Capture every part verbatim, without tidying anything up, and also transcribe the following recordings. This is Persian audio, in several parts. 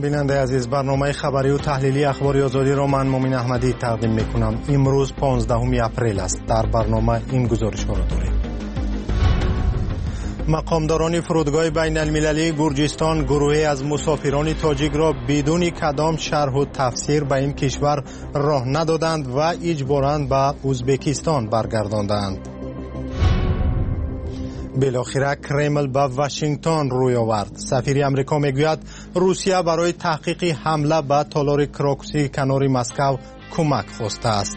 بیننده عزیز، برنامه خبری و تحلیلی اخبار آزادی را من مومن احمدی تقدیم میکنم. امروز پانزدهم اپریل است. در برنامه این گزارش ها را داریم. مقامداران فرودگاه بین المللی گرجستان گروهی از مسافران تاجیک را بدون کدام شرح و تفسیر به این کشور راه ندادند و اجباراً به ازبکستان برگرداندند. بالاخره کرمل به واشنگتن روی آورد. سفیر امریکا میگوید روسیه برای تحقیق حمله به تالار کراکوسی کنار مسکو کمک خواسته است.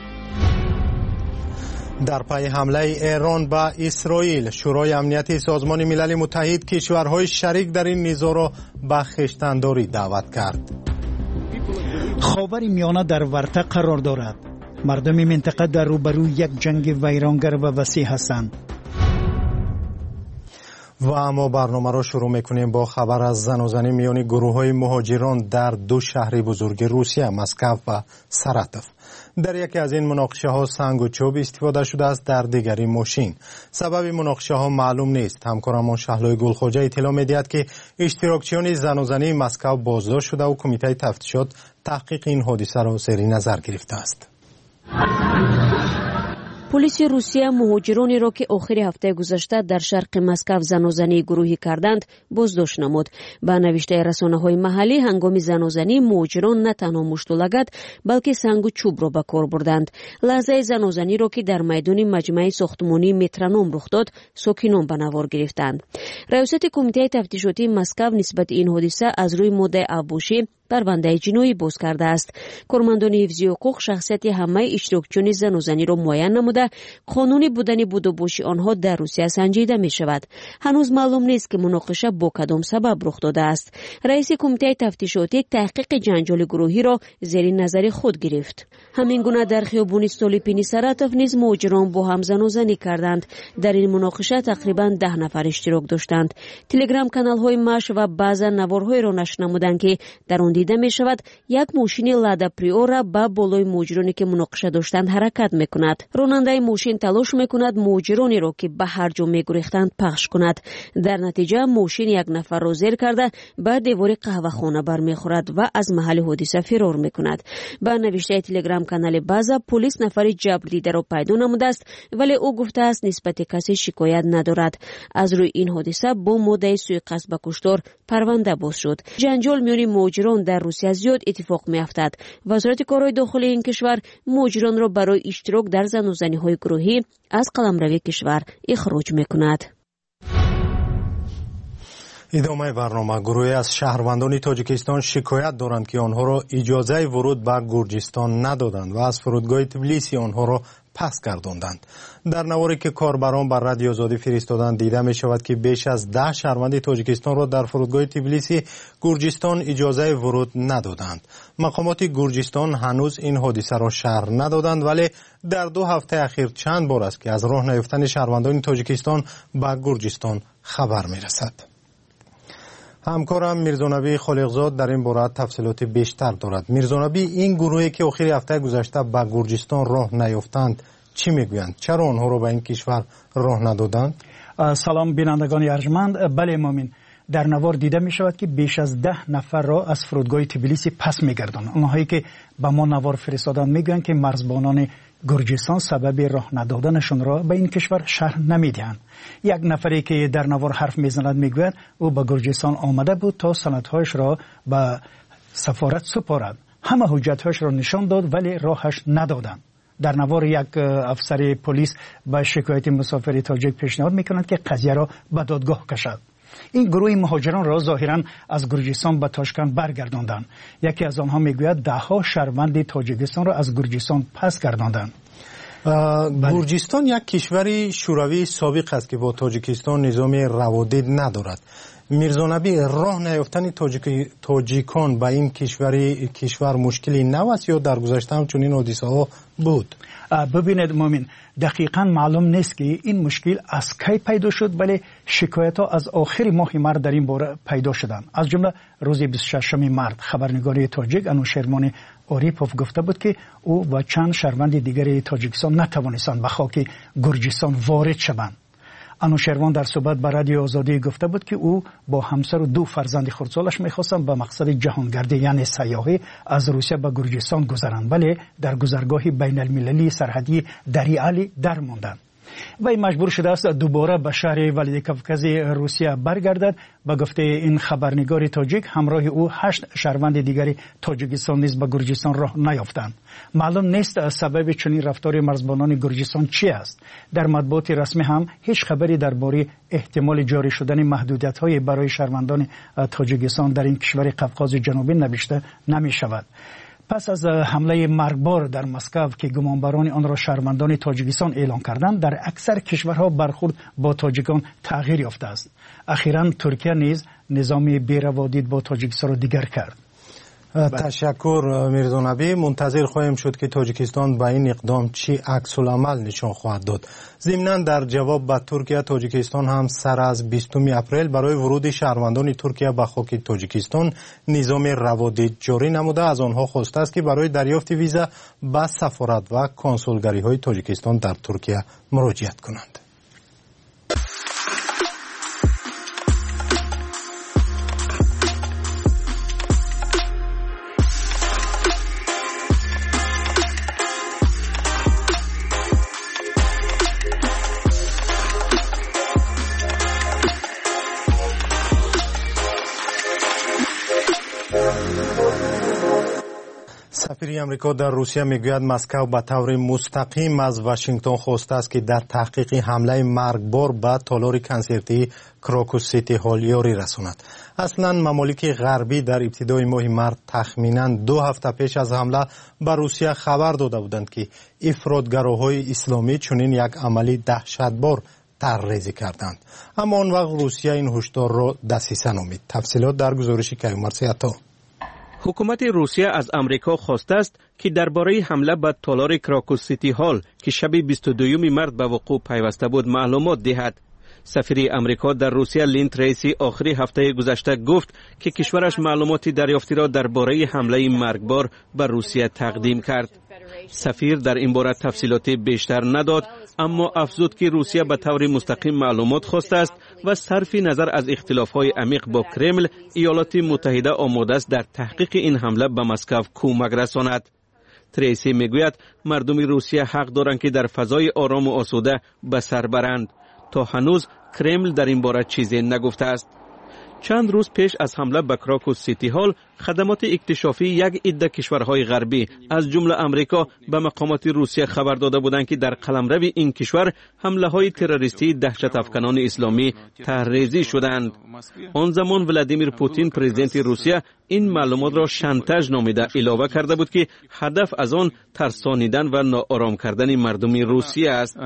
در پی حمله ایران به اسرائیل، شورای امنیتی سازمان ملل متحد کشورهای شریک در این نزاع را به خویشتن‌داری دعوت کرد. خاور میانه در ورطه قرار دارد. مردم منطقه در روبروی یک جنگ ویرانگر و وسیع هستند. و اما برنامه را شروع میکنیم با خبر از زناشویی میان گروه‌های مهاجران در دو شهر بزرگ روسیه، مسکو و ساراتوف. در یکی از این مناقشه ها سنگ و چوب استفاده شده است، در دیگری ماشین. سبب مناقشه ها معلوم نیست. همکارمان شهلای گلخوجه اطلاع میدهد که اشتراکچیان زناشویی مسکو بازداشت شده و کمیته تفتیشات تحقیق این حادثه را زیر نظر گرفته است. پلیس روسیه مهاجرانی را که آخر هفته گذشته در شرق مسکو زناشویی گروهی کردند بازداشت نمود. به نوشته رسانه‌های محلی، هنگام زناشویی مهاجران نه تنها مشت و لگد بلکه سنگ و چوب را به کار بردند. لحظه زناشویی را که در میدان مجمع ساختمانی مترونوم رخ داد، ساکنان به نوار گرفتند. رئیست کمیته تفتیشاتی مسکو نسبت این حادثه از روی مدعی ابوشی پرونده جنایی باز کرده است. کارمندان حفظی حقوق شخصیت همه اشتراکچیان زناشویی را معین نموده قانونی بودن بود و باشی آنها در روسیه سنجیده می شود. هنوز معلوم نیست که مناقشه با کدام سبب رخ داده است. رئیس کمیته تفتیشاتی تحقیق جنجال گروهی را زیر نظر خود گرفت. همین گونه در خیابان استولیپینی ساراتوف نیز مهاجران با هم زناشویی کردند. در این مناقشه تقریبا ده نفر اشتراک داشتند. تلگرام کانال های ماش و بعضا نوارهای را نشر نمودند که در آن دیده می شود یک ماشین لادا پریورا با بالای مهاجرانی که مناقشه داشتند حرکت می کند. راننده ماشین تلاش می کند مهاجرانی را که به هر جا می گریختند پخش کند. در نتیجه ماشین یک نفر را زیر کرده به دیوار قهوه خانه برمی خورد و از محل حادثه فرار می کند. با نوشته تلگرام کانال بازا، پلیس نفر جبر دیده را پیدا نموده است ولی او گفته است نسبت کسی شکایت ندارد. از روی این حادثه با مدعی سوءقصد به کشتار پرونده باز شد. جنجال میان مهاجران در روسیه زیاد اتفاق میافتد. وزارت کارهای داخلی این کشور مهاجران را برای اشتراک در زناشویی‌های گروهی از قلمرو کشور اخراج میکند. ادامه برنامه. گروهی از شهروندان تاجیکستان شکایت دارند که آنها را اجازه ورود به گرجستان ندادند و از فرودگاه تبلیسی آنها را پس گرداندند. در نواری که کاربران بر رادیو آزادی فرستادند دیده می شود که بیش از ده شهروند تاجیکستان را در فرودگاه تبلیسی گرجستان اجازه ورود ندادند. مقامات گرجستان هنوز این حادثه را شرح ندادند ولی در دو هفته اخیر چند بار است که از راه نیفتن شهروندان تاجیکستان به گرجستان خبر می رسد. همکارم میرزانبی خالقزاد در این باره تفصیلات بیشتر دارد. میرزانبی، این گروهی که آخر هفته گذشته به گرجستان راه نیافتند چی میگویند؟ چرا آنها را به این کشور راه ندادند؟ سلام بینندگان ارجمند. بله مومن، در نوار دیده می شود که بیش از ده نفر را از فرودگاه تبلیسی پس می گردند. آنهایی که به ما نوار فرستادند می گویند که مرزبانان گرجستان سبب راه ندادنشون را به این کشور شرح نمیدهند. یک نفری که در نوار حرف میزند میگوید او به گرجستان آمده بود تا سندهایش را به سفارت سپارد. همه حجتهایش را نشان داد ولی راهش ندادند. در نوار یک افسر پلیس به شکایت مسافر تاجیک پیشنهاد میکند که قضیه را به دادگاه کشد. این گروه مهاجران را ظاهرا از گرجستان به تاشکند برگرداندند. یکی از آنها میگوید ده ها شهروند تاجیکستان را از گرجستان پس گرداندند. گرجستان یک کشوری شوروی سابق است که با تاجیکستان نظام روادید ندارد. میرزانبی، راه نیافتن تاجیک تاجیکان به این کشوری کشور مشکلی نو است یا در گذشته هم چنین حادثه ها بود؟ ببینید مومن، دقیقا معلوم نیست که این مشکل از کی پیدا شد ولی شکایت ها از آخر ماه مارس در این باره پیدا شدند. از جمله روز بیست و ششم مارس خبرنگاری تاجیک انوشرمان اوریپوف گفته بود که او و چند شهروند دیگر تاجیکستان نتوانستند به خاک گرجستان وارد شوند. انوشیروان در صحبت با رادیو آزادی گفته بود که او با همسر و دو فرزند خردسالش می‌خواستند به مقصد جهانگردی یعنی سیاحی از روسیه به گرجستان گذرند، ولی در گذرگاه بین المللی سرحدی دریالی در ماندند. وی مجبور شده است دوباره به شهر ولادیکاوکاز روسیه برگردد. به گفته این خبرنگار تاجیک همراه او هشت شهروند دیگری تاجیکستان نیز به گرجستان راه نیافتند. معلوم نیست سبب چنین رفتار مرزبانان گرجستان چی است. در مطبوعات رسمی هم هیچ خبری درباره احتمال جاری شدن محدودیت‌های برای شهروندان تاجیکستان در این کشور قفقاز جنوبی نوشته نمی شود. پس از حمله مرگبار در مسکو که گمانبران آن را شهروندان تاجیکستان اعلام کردند، در اکثر کشورها برخورد با تاجیکان تغییر یافته است. اخیراً ترکیه نیز نظام بی‌روادید با تاجیکستان را دیگر کرد. تشکر میرزا نبی. منتظر خواهیم شد که تاجیکستان با این اقدام چی عکس العمل نشان خواهد داد. ضمناً در جواب به ترکیه، تاجیکستان هم سر از بیستم اپریل برای ورود شهروندان ترکیه به خاک تاجیکستان نظام روادید جاری نموده از آنها خواسته است که برای دریافت ویزا به سفارت و کنسولگری های تاجیکستان در ترکیه مراجعت کنند. سفیر امریکا در روسیه میگوید مسکو به طور مستقیم از واشنگتن خواسته است که در تحقیق حمله مرگبار به تالار کنسرتی کراکوس سیتی هال یاری رساند. اصلا ممالک غربی در ابتدای ماه مارس تخمینا دو هفته پیش از حمله به روسیه خبر داده بودند که افراطگراهای اسلامی چنین یک عملی دهشتبار طرحریزی کردند، اما آن وقت روسیه این هشدار را دسیسه نامید. تفصیلات در گزارش کیومرث عطا. حکومت روسیه از امریکا خواسته است که درباره حمله به تالار کراکوس سیتی هال که شب بیست و دوم مارس به وقوع پیوسته بود معلومات دهد. سفیر امریکا در روسیه لین تریسی آخری هفته گذشته گفت که کشورش معلوماتی دریافتی را درباره حمله مرگبار به روسیه تقدیم کرد. سفیر در این باره تفصیلات بیشتر نداد، اما افزود که روسیه به طور مستقیم معلومات خواسته است و صرف نظر از اختلاف‌های عمیق با کرمل، ایالات متحده آماده است در تحقیق این حمله به مسکو کمک رساند. تریسی میگوید مردم روسیه حق دارند که در فضای آرام و آسوده به سر برند. تا هنوز کرمل در این باره چیزی نگفته است. چند روز پیش از حمله به کراکوس سیتی هال، خدمات اکتشافی یک عده کشورهای غربی از جمله امریکا به مقامات روسیه خبر داده بودند که در قلمرو این کشور حمله های تروریستی دهشت افکنان اسلامی طرحریزی شدند. آن زمان ولادیمیر پوتین پرزیدنت روسیه این معلومات را شانتاژ نامیده اعلام کرده بود که هدف از آن ترسانیدن و ناآرام کردن مردم روسیه است.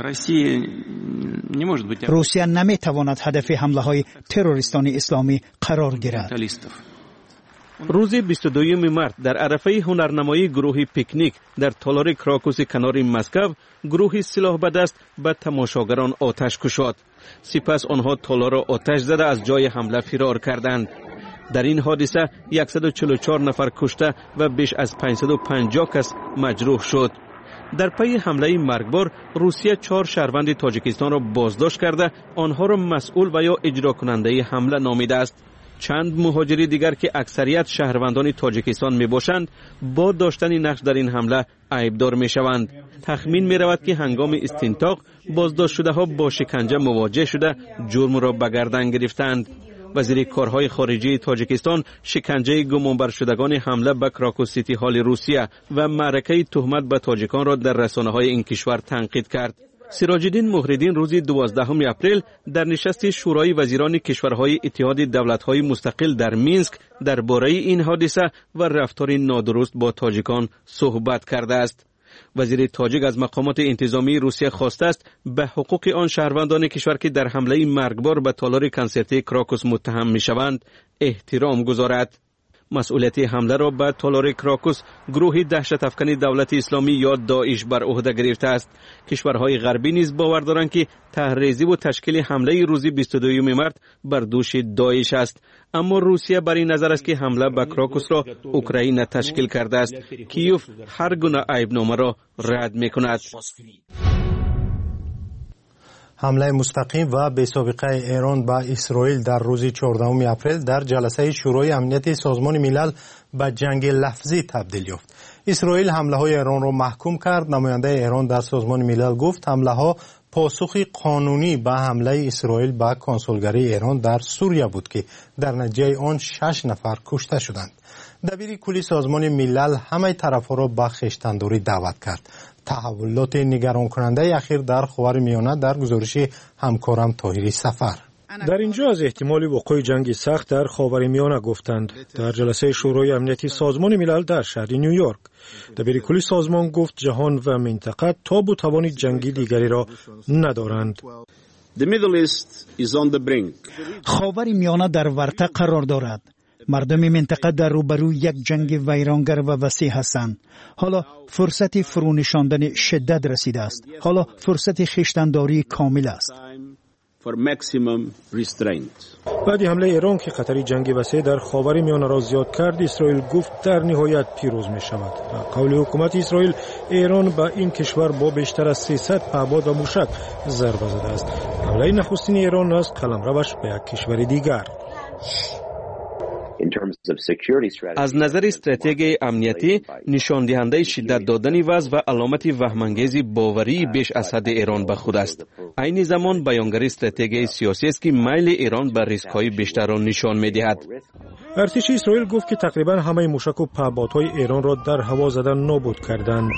روسیه نمیتواند هدف حمله های تروریستان اسلامی قرار گیرد. روز بیست و دوم مارس در عرفه هنرنمایی گروه پیکنیک در تالار کراکوس کنار مسکو، گروه سلاح به دست به تماشاگران آتش گشاد. سپس آنها تالار را آتش زده از جای حمله فرار کردند. در این حادثه صد و چهل و چهار نفر کشته و بیش از پانصد و پنجاه کس مجروح شد. در پی حمله مرگبار، روسیه چهار شهروند تاجیکستان را بازداشت کرده، آنها را مسئول و یا اجرا کننده حمله نامیده است. چند مهاجری دیگر که اکثریت شهروندان تاجیکستان می باشند، با داشتن نقش در این حمله عیبدار می شوند. تخمین می رود که هنگام استنطاق بازداشت شده ها با شکنجه مواجه شده جرم را به گردن گرفتند. وزیر کارهای خارجه تاجیکستان شکنجه گمانبر شدگان حمله به کراکوس سیتی هال روسیه و معرکه تهمت به تاجیکان را در رسانه‌های این کشور تنقید کرد. سراج الدین مهرالدین روز دوازدهم اپریل در نشست شورای وزیران کشورهای اتحاد دولت‌های مستقل در مینسک درباره این حادثه و رفتار نادرست با تاجیکان صحبت کرده است. وزیر تاجیک از مقامات انتظامی روسیه خواسته است به حقوق آن شهروندان کشور که در حمله مرگبار به تالار کنسرتی کراکوس متهم می‌شوند احترام گذارد. مسئولیت حمله را به تالار کراکوس گروه دهشت افکن دولت اسلامی یا داعش بر عهده گرفته است. کشورهای غربی نیز باور دارند که طرحریزی و تشکیل حمله روز بیست و دوم مارس بر دوش داعش است، اما روسیه بر این نظر است که حمله به کراکوس را اوکراین تشکیل کرده است. کیوف هر گونه عیبنامه را رد می‌کند. حمله مستقیم و بی‌سابقه ایران به اسرائیل در روز چهاردهم اپریل در جلسه شورای امنیت سازمان ملل به جنگ لفظی تبدیل یافت. اسرائیل حمله های ایران را محکوم کرد. نماینده ایران در سازمان ملل گفت حمله ها پاسخی قانونی به حمله اسرائیل به کنسولگری ایران در سوریه بود که در نتیجه آن شش نفر کشته شدند. دبیر کلی سازمان ملل همه طرفها را به خویشتنداری دعوت کرد. تحولات نگران کننده اخیر در خاورمیانه در گزارش همکارم طاهری سفر. در اینجا از احتمال وقوع جنگ سخت در خاورمیانه گفتند در جلسه شورای امنیتی سازمان ملل در شهر نیویورک. دبیر کلی سازمان گفت جهان و منطقه تاب و توان جنگی دیگری را ندارند. خاورمیانه در ورطه قرار دارد. مردم منطقه در روبروی یک جنگ ویرانگر و وسیع هستند. حالا فرصت فرونشاندن شدت رسیده است. حالا فرصت خویشتنداری کامل است. بعد حمله ایران که خطر جنگ وسیع در خاورمیانه را زیاد کرد، اسرائیل گفت در نهایت پیروز می شود. و قول حکومت اسرائیل، ایران به این کشور با بیشتر از سیصد پهپاد و موشک ضربه زده است. حمله نخستین ایران از قلمروش به یک کشور دیگر. از نظر استراتژی امنیتی، نشان دهنده شدت دادن وضع و علامت وهم‌انگیز باوری بیش از حد ایران به خود است. عین زمان بیانگر استراتژی سیاسی است که میل ایران به ریسک‌های بیشتر را نشان می‌دهد. ارتش اسرائیل گفت که تقریبا همه موشک و پهپادهای ایران را در هوا زدن نابود کردند.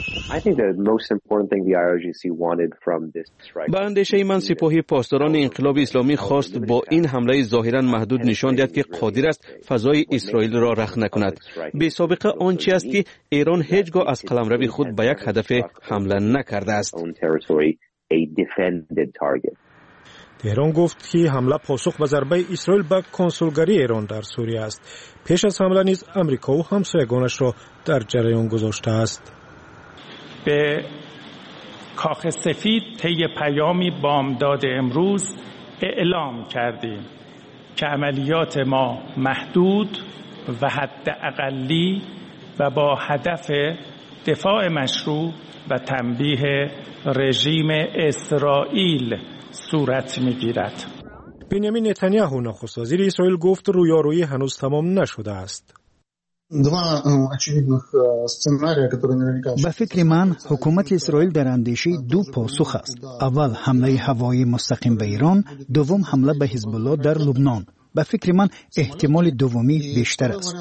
با اندیشه من سپاهی پاسداران انقلاب اسلامی خواست با این حمله ظاهرا محدود نشان دهد که قادر است فضای اسرائیل را رخ نکند. بی سابقه آنچه است که ایران هیچگاه از قلمرو خود به یک هدف حمله نکرده است. تهران گفت که حمله پاسخ به ضربه اسرائیل به کنسولگری ایران در سوریه است. پیش از حمله نیز آمریکا و همسایگانش را در جریان گذاشته است. به کاخ سفید طی پیامی بامداد امروز اعلام کردیم که عملیات ما محدود و حد اقلی و با هدف دفاع مشروع و تنبیه رژیم اسرائیل صورت می‌گیرد. بنیامین نتانیاهو نخست وزیر اسرائیل گفت رویارویی هنوز تمام نشده است. به فکر من حکومت اسرائیل در اندیشه دو پاسخ است. اول حمله هوایی مستقیم به ایران، دوم حمله به حزب الله در لبنان. به فکر من احتمال دومی بیشتر است.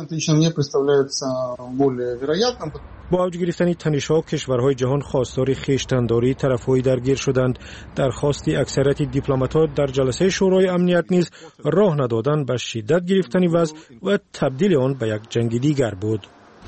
با اوج گرفتن تنش‌ها کشورهای جهان خواستار خویشتنداری طرف‌های درگیر شدند. درخواست اکثریت دیپلمات‌ها در جلسه شورای امنیت نیز راه ندادن به شدت گرفتن وضع و تبدیل آن به یک جنگ دیگر بود.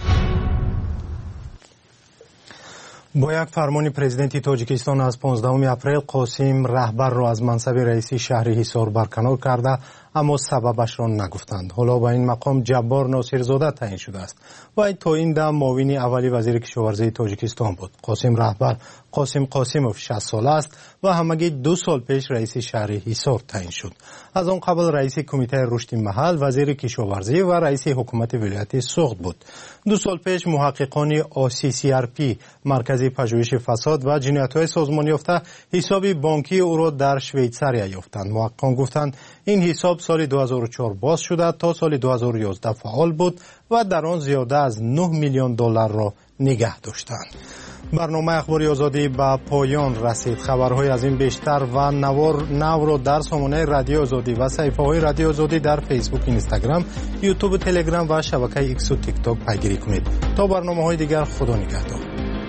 با یک فرمان پرزیدنت تاجیکستان از پانزدهم اپریل قاسم رهبر را از منصب رئیس شهر حصار برکنار کرده، اما سببش را نگفتند. حالا با این مقام جبار ناصرزاده تعیین شده است. وی تا این دم معاون اولی وزیر کشاورزی تاجیکستان بود. قاسم رهبر قاسم قاسموف شصت ساله است و همگی دو سال پیش رئیس شهر حصار تعیین شد. از آن قبل رئیس کمیته رشد محل، وزیر کشاورزی و رئیس حکومت ولایت سوخت بود. دو سال پیش محققان آ سی سی آر پی، مرکز پژوهش فساد و جنایت‌های سازمان یافته، حساب بانکی او را در شویتزاریا یافتند. محققان گفتند این حساب سال دو هزار و چهار باز شده، تا سال دو هزار و یازده فعال بود و در آن زیاده از نه میلیون دلار را نگه داشتند. برنامه اخباری آزادی به پایان رسید. خبرهای از این بیشتر و نوار نو را در سامانه رادیو آزادی و صفحه‌های رادیو آزادی در فیسبوک، اینستاگرام، یوتیوب و تلگرام و شبکه ایکس و تیک تاک پیگیری کنید. تا برنامه‌های دیگر، خدا نگهدار.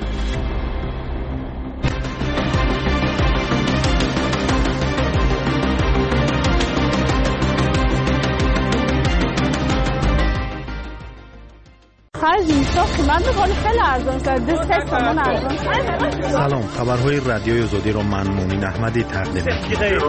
سلام، خبرهای رادیوی آزادی را من مومن احمدی تقدیم می‌کنم.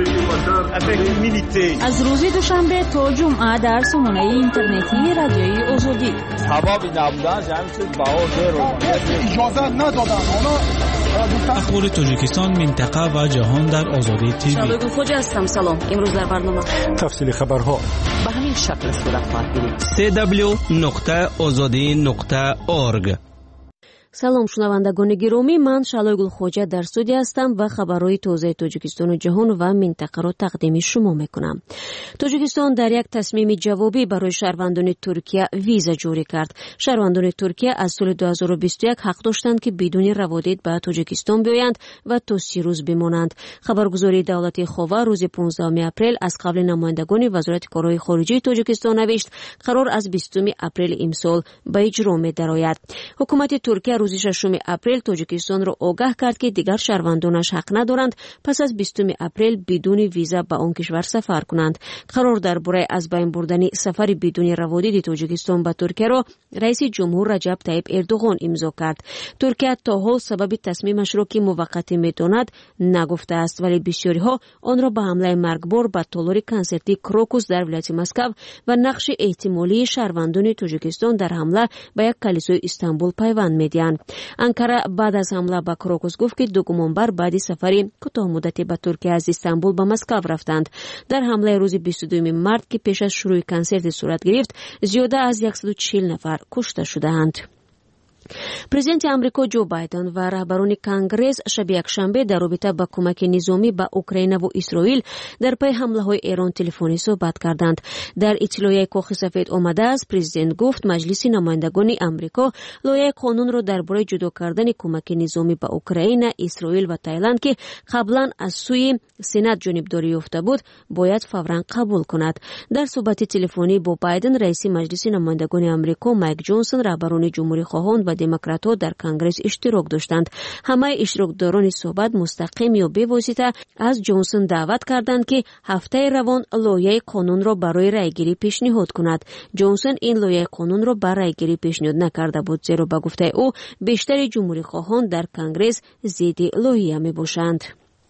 از روز دوشنبه تا جمعه در سامانه اینترنتی رادیوی آزادی. سبب نبودن جمع شد بهار اجازه ندادن. اخبار تاجیکستان، منطقه و جهان در آزادی تیوی. شبکه خوجا هستم. سلام. امروز در برنامه تفصیل خبرها به همین شکل صورت خواهد گرفت. دبلیو دبلیو دبلیو دات آزادی دات اورگ. салом шунавандагони гиромӣ, ман Шалойгул Хоҷа дар студия ҳастам ва хабарҳои тозаи Тоҷикистону ҷаҳон ва минтақаро тақдими шумо мекунам. Тоҷикистон дар як тасмими ҷавобӣ барои шаҳрвандони Туркия виза ҷорӣ кард. Шаҳрвандони Туркия аз соли ду ҳазору бисту як ҳақ доштанд ки бидуни раводид ба Тоҷикистон биёянд ва то си рӯз бимонанд. Хабаргузории давлати Хова рӯзи понздаҳуми апрел аз қабли намояндагони Вазорати корҳои хориҷии Тоҷикистон навишт, қарор аз бистуми апрели имсол ба иҷро медарояд. ҳукумати Туркия рӯзи шашуми апрел Тоҷикистонро огаҳ кард ки дигар шаҳрвандонаш ҳақ надоранд пас аз бистуми апрел бидуни виза ба он кишвар сафар кунанд. қарор дар бораи аз байн бурдани сафари бидуни раводиди Тоҷикистон ба Туркияро раиси ҷумҳур Раҷаб Таyyib Эрдоғон имзо кард. Туркия то ҳол сабаби тасмимашро ки муваққатӣ медонад нагуфтааст, вале бисёриҳо онро ба ҳамлаи маргбор ба толори консерти Крокус дар вилояти Москав ва нақши эҳтимолии шаҳрвандони Тоҷикистон дар ҳамла ба як калисои Истанбул пайванд медиҳанд. Анкара баъд аз ҳамла ба Крокус гуфт ки ду гумонбар баъди сафари кӯтоҳмуддатӣ ба Туркия аз Истанбул ба Москав рафтанд. дар ҳамлаи рӯзи бисту дуюми март ки пеш аз шурӯъи консерти сурат гирифт, зиёда аз яксаду чил нафар кушта шудаанд. Президенти Амрико Ҷо Байден ва раҳбарони Конгресс шаби якшанбе дар робита ба кӯмаки низомӣ ба Украинаву Исроил дар пайи ҳамлаҳои Эрон телефонӣ суҳбат карданд. Дар иттилоияи Коხи Сафед омадааст, президент гуфт маҷлиси намояндагони Амрико лоиҳаи қонунро дар бораи ҷудо кардани кӯмаки низомӣ ба Украина, Исроил ва Таиланд ки қаблан аз сӯи Сенат ҷонибдорӣ ёфта буд, бояд фавран қабул кунад. Дар суҳбати телефонӣ бо Байден раиси маҷлиси намояндагони Амрико Майк Ҷонсон, раҳбарони ҷумҳурихоҳон ва демократҳо дар Конгресс иштирок доштанд. ҳамаи иштирокдорони суҳбат мустақим ё бевосита аз Ҷонсон даъват карданд ки ҳафтаи равон лоиҳаи қонунро барои райгирӣ пешниҳод кунад. Ҷонсон ин лоиҳаи қонунро ба райгирӣ пешниҳод накарда буд, зеро ба гуфтаи ӯ бештари ҷумҳурихоҳон дар Конгресс зидди лоиҳа мебошанд.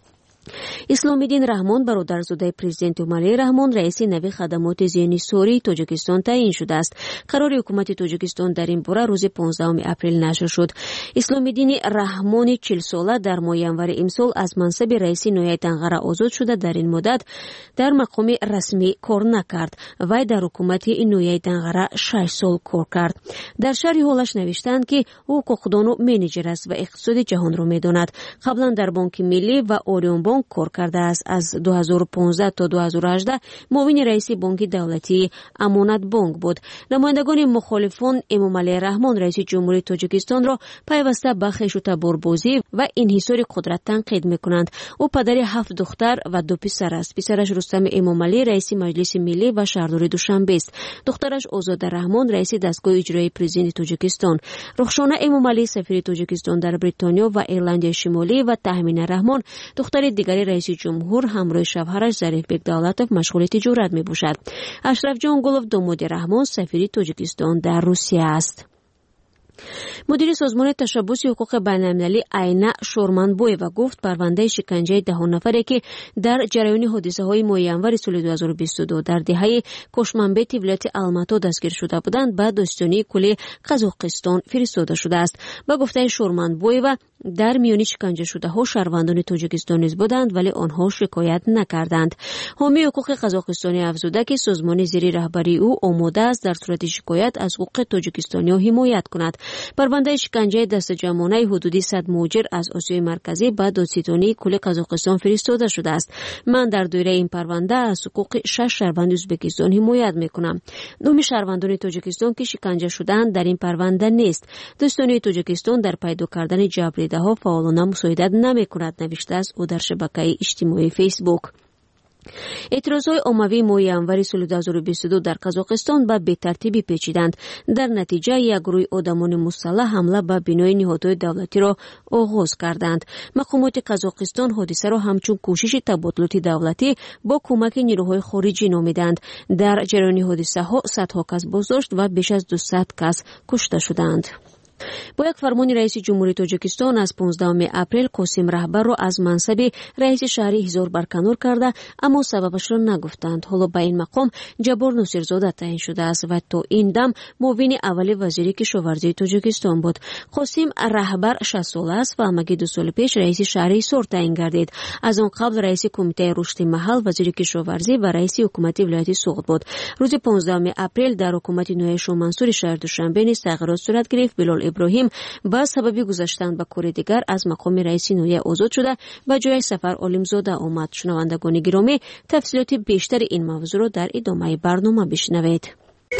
исломиддин Раҳмон, бародарзодаи президенти Эмомалии Раҳмон, раиси нави хадамоти зиёнисории Тоҷикистон таъин шудааст. қарори ҳукумати Тоҷикистон дар ин бора рӯзи понздаҳуми апрел нашр шуд. Исломиддини Раҳмони чилсола дар моҳи январи имсол аз мансаби раиси ноҳияи Данғара озод шуда, дар ин муддат дар мақоми расмӣ кор накард. Вай дар ҳукумати ноҳияи Данғара шаш сол кор кард. дар шарҳи ҳолаш навиштанд ки ӯ ҳуқуқдону менеҷер аст ва иқтисоди ҷаҳонро медонад. қаблан дар Бонки Миллӣ ва Орион Бонк кор кардааст. аз ду ҳазору понздаҳ то ду ҳазору ҳаждаҳ муовини раиси Бонки давлатии Амонатбонк буд. намояндагони мухолифон Эмомалии Раҳмон, раиси ҷумҳурии Тоҷикистонро пайваста ба хешутаборбозӣ ва инҳисори қудрат танқид мекунанд. ӯ падари ҳафт духтар ва ду писар аст. писараш Рустами Эмомалӣ, раиси Маҷлиси Миллӣ ва шаҳрдори Душанбест. духтараш Озода Раҳмон, раиси дастгоҳи иҷроии президенти Тоҷикистон. Рухшона Эмомалӣ, сафири Тоҷикистон дар Бритониё ва Ирландияи Шимолӣ ва Таҳмина Раҳмон, духтари дигари раиси ҷумҳур, ҳамроҳи шавҳараш Зарифбек Давлатов машғули тиҷорат мебошад. Ашрафҷон Гулов, домоди Раҳмон, сафири Тоҷикистон дар Русия аст. мудири созмони ташаббуси ҳуқуқи байналмилалӣ Айна Шорманбоева гуфт парвандаи шиканҷаи даҳоннафаре ки дар ҷараёни ҳодисаҳои моҳи январи соли ду ҳазору бисту ду дар деҳаи Кошманбети вилояти Алмато дастгир шуда буданд, ба Достонии кулии Қазоқистон фиристода шудааст. ба гуфтаи Шорманбоева, дар миёни шиканҷашудаҳо шаҳрвандони Тоҷикистон низ буданд, вале онҳо шикоят накарданд. ҳомии ҳуқуқи Қазоқистони афзуда ки созмони зери раҳбарии ӯ омода аст дар сурати шикоят аз ҳуқуқи тоҷикистониҳо ҳимоят кунад. парвандаи шиканҷаи дастаҷамонаи ҳудуди сад муҳоҷир аз Осиёи марказӣ ба додситонии кулли Қазоқистон фиристода шудааст. ман дар доираи ин парванда аз ҳуқуқи шаш шаҳрванди Ӯзбекистон ҳимоят мекунам. номи шаҳрвандони Тоҷикистон ки шиканҷа шуданд дар ин парванда нест. Достонии Тоҷикистон дар пайдо кардани ҷабридаҳо фаъолона мусоидат намекунад, навиштааст ӯ дар шабакаи иҷтимоии Фейсбук. эътирозҳои оммавии моҳи январи соли ду ҳазору бисту ду дар Қазоқистон ба бетартибӣ печиданд. дар натиҷа як гурӯҳи одамони мусаллаҳ ҳамла ба бинои ниҳодҳои давлатиро оғоз карданд. мақомоти Қазоқистон ҳодисаро ҳамчун кӯшиши табодулоти давлатӣ бо кӯмаки нирӯҳои хориҷӣ номиданд. дар ҷараёни ҳодисаҳо садҳо кас боздошт ва беш аз дусад кас кушта шуданд. бо як фармони раиси ҷумҳурии Тоҷикистон аз понздаҳуми апрел Қосим Раҳбарро аз мансаби раиси шаҳри Ҳизор барканор карда, аммо сабабашро нагуфтанд. ҳоло ба ин мақом Ҷаббор Носирзода таъин шудааст ва то ин дам муовини аввали вазири кишоварзии Тоҷикистон буд. Қосим Раҳбар шаст сола аст ва амаги ду соли пеш раиси шаҳри Ҳисор таъин гардид. аз он қабл раиси кумитаи рушди маҳал, вазири кишоварзӣ ва раиси ҳукумати вилояти Суғд буд. рӯзи понздаҳуми апрел дар ҳукумати ноҳияи Шоҳмансури шаҳри Душанбе низ тағйирот сурат гирифт. Билол ابراهیم با سبب گذاشتن به کور دیگر از مقام رئیس نویه آزاد شده و جای سفر عالمزاده آمد. شنوندگان گرامی، تفصیلات بیشتر این موضوع را در ادامه برنامه بشنوید.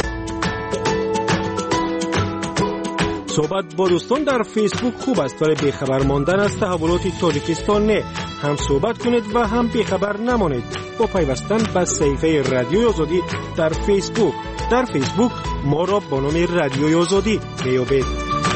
صحبت با دوستان در فیسبوک خوب است، ولی بیخبر ماندن از تحولات تاجیکستان نه. هم صحبت کنید و هم بیخبر نمانید با پیوستن به صفحه رادیوی آزادی در فیسبوک. در فیسبوک ما را با نام رادیوی آزادی بیابید.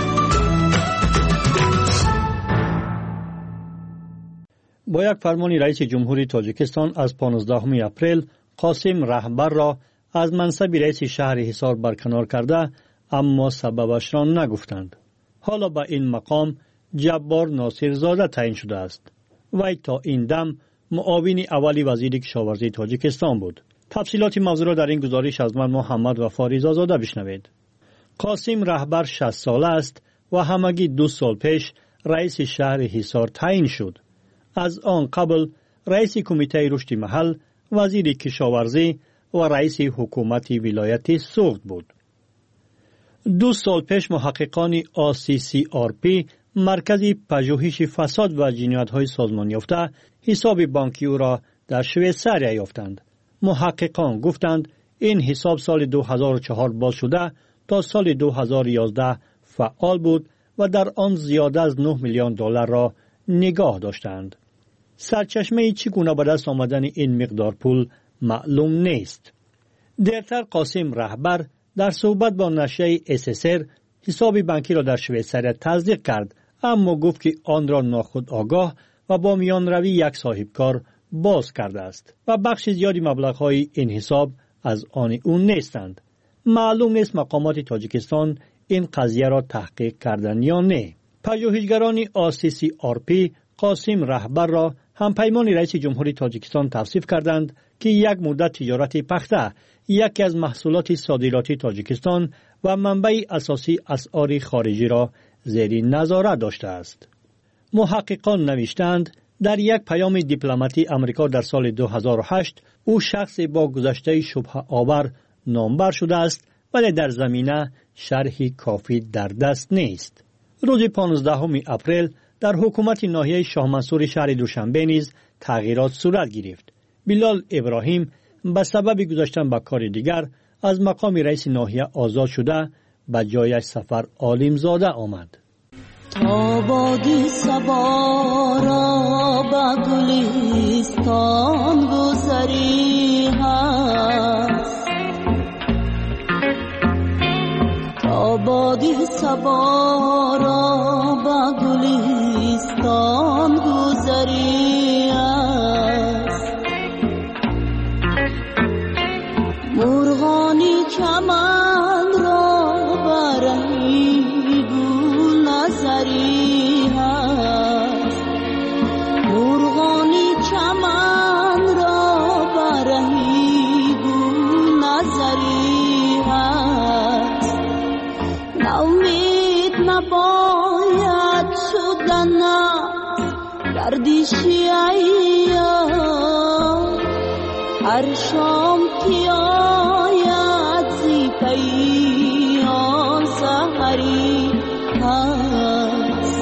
با یک فرمان رئیس جمهوری تاجیکستان از پانزدهم اپریل قاسم رهبر را از منصب رئیس شهر حصار برکنار کرده، اما سببش را نگفتند. حالا به این مقام جبار ناصرزاده تعیین شده است. وی تا این دم معاون اولی وزیر کشاورزی تاجیکستان بود. تفصیلات موضوع را در این گزارش از من محمد وفاری زاده بشنوید. قاسم رهبر شصت ساله است و همگی دو سال پیش رئیس شهر حصار تعیین شد. از آن قبل رئیس کمیته رشد محل، وزیر کشاورزی و رئیس حکومت ولایت سوخت بود. دو سال پیش محققان آ سی سی آر پی، مرکز پژوهش فساد و جنایت‌های سازمان یافته، حساب بانکی او را در شویساریا یافتند. محققان گفتند این حساب سال دو هزار و چهار باز شده تا سال دو هزار و یازده فعال بود و در آن زیاده از نه میلیون دلار را نگاه داشتند. سرچشمه چگونه به دست آمدن این مقدار پول معلوم نیست. دیرتر قاسم رهبر در صحبت با نشریه اس اس ار حساب بانکی را در شویساریا تصدیق کرد، اما گفت که آن را ناخودآگاه و با میان روی یک صاحبکار باز کرده است و بخش زیادی مبلغ‌های این حساب از آن او نیستند. معلوم نیست مقامات تاجیکستان این قضیه را تحقیق کردند یا نه. پژوهشگران آ سی سی آر پی قاسم رهبر را همپیمان رئیس جمهوری تاجیکستان توصیف کردند که یک مدت تجارت پخته یکی از محصولات صادراتی تاجیکستان و منبع اساسی اسعار خارجی را زیر نظارت داشته است. محققان نوشتند در یک پیام دیپلماتی امریکا در سال دو هزار و هشت او شخص با گذشته شبهه آور نامبر شده است، ولی در زمینه شرحی کافی در دست نیست. روز پانزدهم اپریل در حکومت ناحیه شاه منصور شهر دوشنبه نیز تغییرات صورت گرفت. بلال ابراهیم به سبب گذاشتن به کار دیگر از مقام رئیس ناحیه آزاد شده به جایش سفر عالمزاده آمد. آبادی صبا را به گلستان گذری هست، آبادی صبا را به گلستان گذری هست، مرغانی چمن را برهی گل نظری هست، مرغانی چمن را برهی گل نظری هست. ناامید نباید شدن گردشی ایام، هر شام که آید زی پیام سحری هست.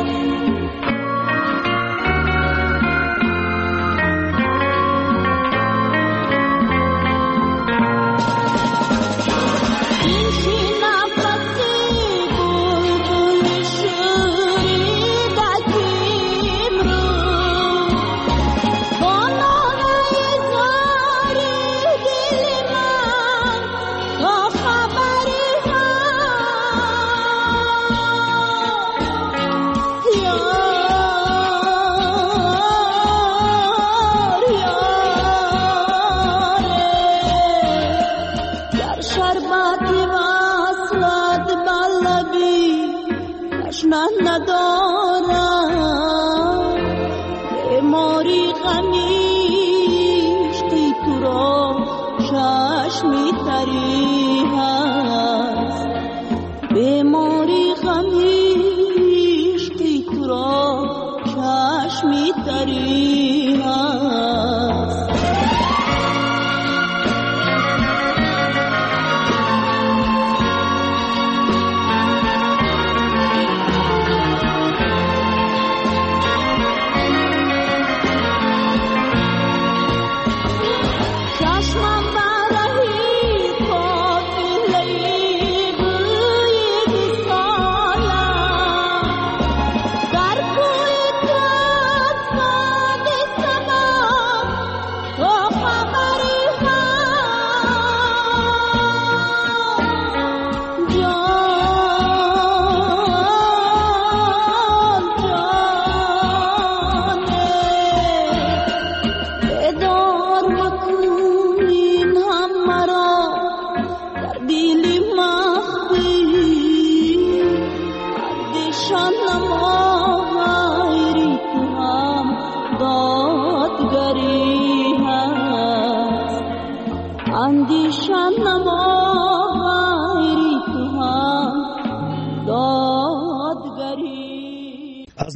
این که نفسی بلبل شوریده کمرو، با ناله زاری دل من تا خبری هست. یار یاره در شربتی وصلت بلبی تشنه ندارم، بیماری غمیش که تو را چشمی تری هست، بیماری غمیش که تو را چشمی تری هست.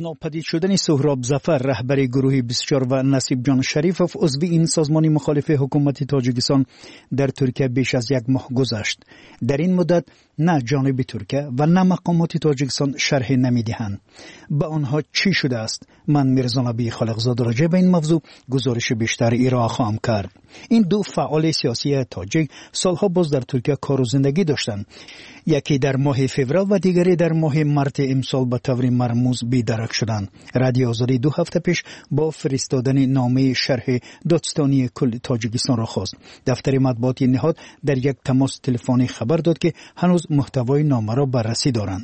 از ناپدید شدن سهراب ظفر رهبر گروه بیست و چهار و نصیب جان شریفوف عضو این سازمان مخالف حکومت تاجیکستان در ترکیه بیش از یک ماه گذشت. در این مدت نه جانب ترکیه و نه مقامات تاجیکستان شرح نمیدهند. به آنها چی شده است؟ من میرزا نبی خالقزاده راجع به این موضوع گزارش بیشتر ارائه خواهم کرد. این دو فعال سیاسی تاجیک سالها باز در ترکیه کار و زندگی داشتند. یکی در ماه فوریه و دیگری در ماه مارس امسال به طور مرموز بی‌درک شدند. رادیو آزادی دو هفته پیش با فرستادن نامه شرح دادستانی کل تاجیکستان را خواست. دفتر مطبوعاتی نهاد در یک تماس تلفنی خبر داد که هنوز محتوای نامه را بررسی دارند.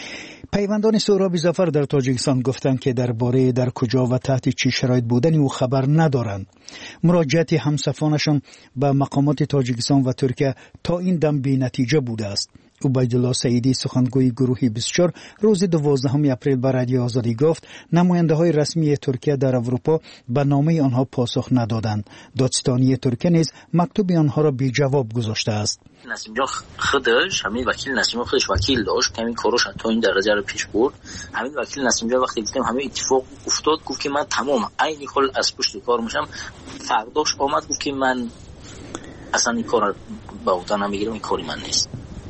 پیوندان سهراب ظفر در تاجیکستان گفتند که درباره در کجا و تحت چه شرایط بودن او خبر ندارند. مراجعت همسفانشان به مقامات تاجیکستان و ترکیه تا این دم بی نتیجه بوده است. عبیدالله سعیدی سخنگوی گروه بیست و چهار روز دوازدهم اپریل به رادیو آزادی گفت نماینده های رسمی ترکیه در اروپا به نامه آنها پاسخ ندادند. دادستانی ترکیه نیز مکتوب آنها را بی جواب گذاشته است. نسیم جان خودش همین وکیل نسیم خودش وکیل داشت که همین کاروش تا این درجه رو پیش برد. همین وکیل نسیم جان وقتی دیدم همه اتفاق افتاد گفت که من تمام عین حال از پشت کار میشم. فرداش آمد گفت که من اصلا این کار با عهده نمیگیرم، این کاری من نیست.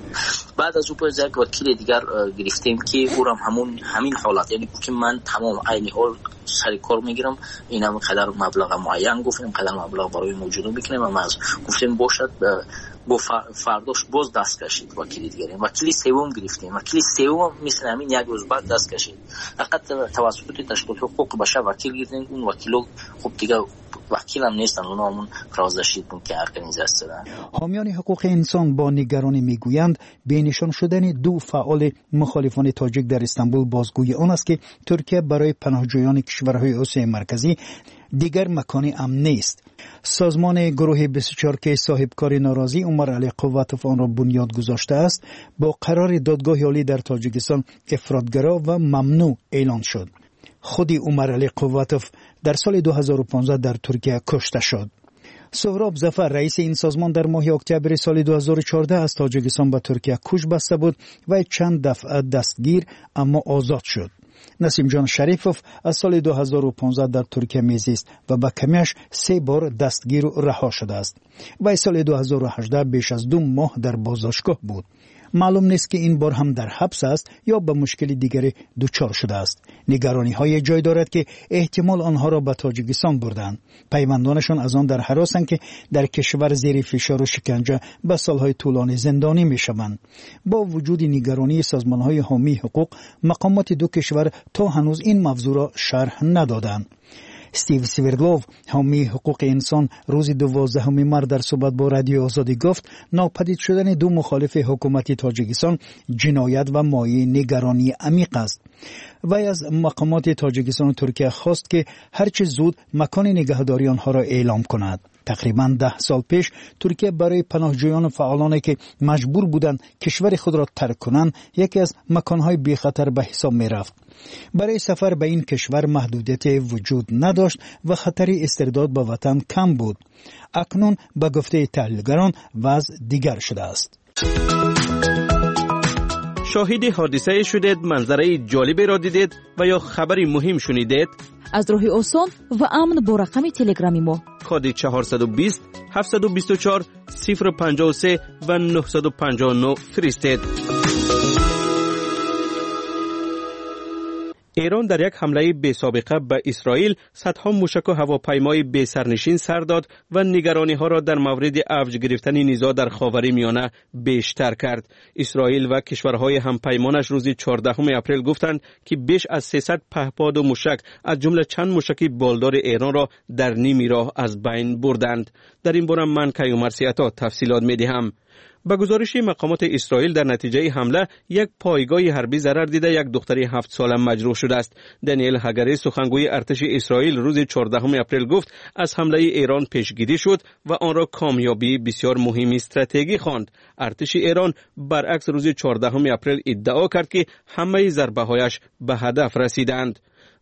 بعد از او باز یک وکیل دیگر گرفتیم که او هم همون همین حالت، یعنی که من تمام عین حال سر کار میگیرم، اینم قدر مبلغ معین گفتیم قدر مبلغ برای موجود میکنیم و از گفتیم باشد. با فرداش باز دست کشید وکیل دیگری، وکیل سوم گرفتیم. وکیل سوم مثل همین یک روز بعد دست کشید. فقط توسط تشکیلات حقوق بشر وکیل گرفتیم. اون وکیلا خب دیگه وکیل هم نیستن، اونا همون پرازداشتی که ارگانیزاسیون دادن. حامیان حقوق انسان با نگرانی میگویند بینشان شدن دو فعال مخالفان تاجیک در استانبول بازگوی آن است که ترکیه برای پناهجویان کشورهای آسیای مرکزی دیگر مکان امن نیست. سازمان گروه بیست و چهار که صاحبکار ناراضی عمر علی قواتوف آن را بنیاد گذاشته است با قرار دادگاه عالی در تاجیکستان افراطگرا و ممنوع اعلان شد. خودی عمر علی قواتوف در سال دو هزار و پانزده در ترکیه کشته شد. سهراب ظفر رئیس این سازمان در ماه اکتبر سال دو هزار و چهارده از تاجیکستان به ترکیه کوچ بسته بود و چند دفعه دستگیر اما آزاد شد. نصیب جان شریفوف از سال دو هزار و پانزده در ترکیه میزیست و با کمیش سه بار دستگیر و رها شده است. و سال دو هزار و هجده بیش از دو ماه در بازداشتگاه بود. معلوم نیست که این بار هم در حبس است یا به مشکل دیگری دچار شده است. نگرانی های جای دارد که احتمال آنها را به تاجیکستان بردند. پیوندانشان از آن در هراسند که در کشور زیر فشار و شکنجه به سالهای طولانی زندانی می شوند. با وجود نگرانی سازمان های حامی حقوق، مقامات دو کشور تا هنوز این موضوع را شرح ندادند. استیو سویردلوف حامی حقوق انسان روز دوازدهم مارس در صحبت با رادیو آزادی گفت ناپدید شدن دو مخالف حکومت تاجیکستان جنایت و مایه نگرانی عمیق است. وی از مقامات تاجیکستان و ترکیه خواست که هرچه زود مکان نگهداری آنها را اعلام کند. تقریباً ده سال پیش ترکیه برای پناهجویان و فعالانی که مجبور بودند کشور خود را ترک کنند یکی از مکانهای بی خطر به حساب می رفت. برای سفر به این کشور محدودیت وجود نداشت و خطر استرداد به وطن کم بود. اکنون به گفته تحلیلگران وضع دیگر شده است. شاهد حادثه شدید، منظره جالبی را دیدید و یا خبری مهم شنیدید؟ از راه آسان و امن با رقم تلگرامی ما کد چهارصد و بیست هفتصد و بیست و چهار صفر پنجاه و سه و نهصد و پنجاه و نه فرستید. ایران در یک حمله بی سابقه به اسرائیل صدها موشک و هواپیمای بی سرنشین سر داد و نگرانی ها را در مورد اوج گرفتن نزاع در خاورمیانه بیشتر کرد. اسرائیل و کشورهای همپیمانش روز چهاردهم اپریل گفتند که بیش از سیصد پهپاد و موشک از جمله چند موشک بالدار ایران را در نیمی راه از بین بردند. در این باره من کیومرث عطا تفصیلات می‌دهم. با گزارش مقامات اسرائیل در نتیجه حمله یک پایگاه حربی ضرر دیده یک دختر هفت ساله مجروح شده است. دانیل هاگاری سخنگوی ارتش اسرائیل روز چهاردهم اپریل گفت از حمله ایران پیشگیری شد و آن را کامیابی بسیار مهم استراتژی خواند. ارتش ایران برعکس روز چهاردهم اپریل ادعا کرد که همه ضربه‌هایش به هدف رسیدند.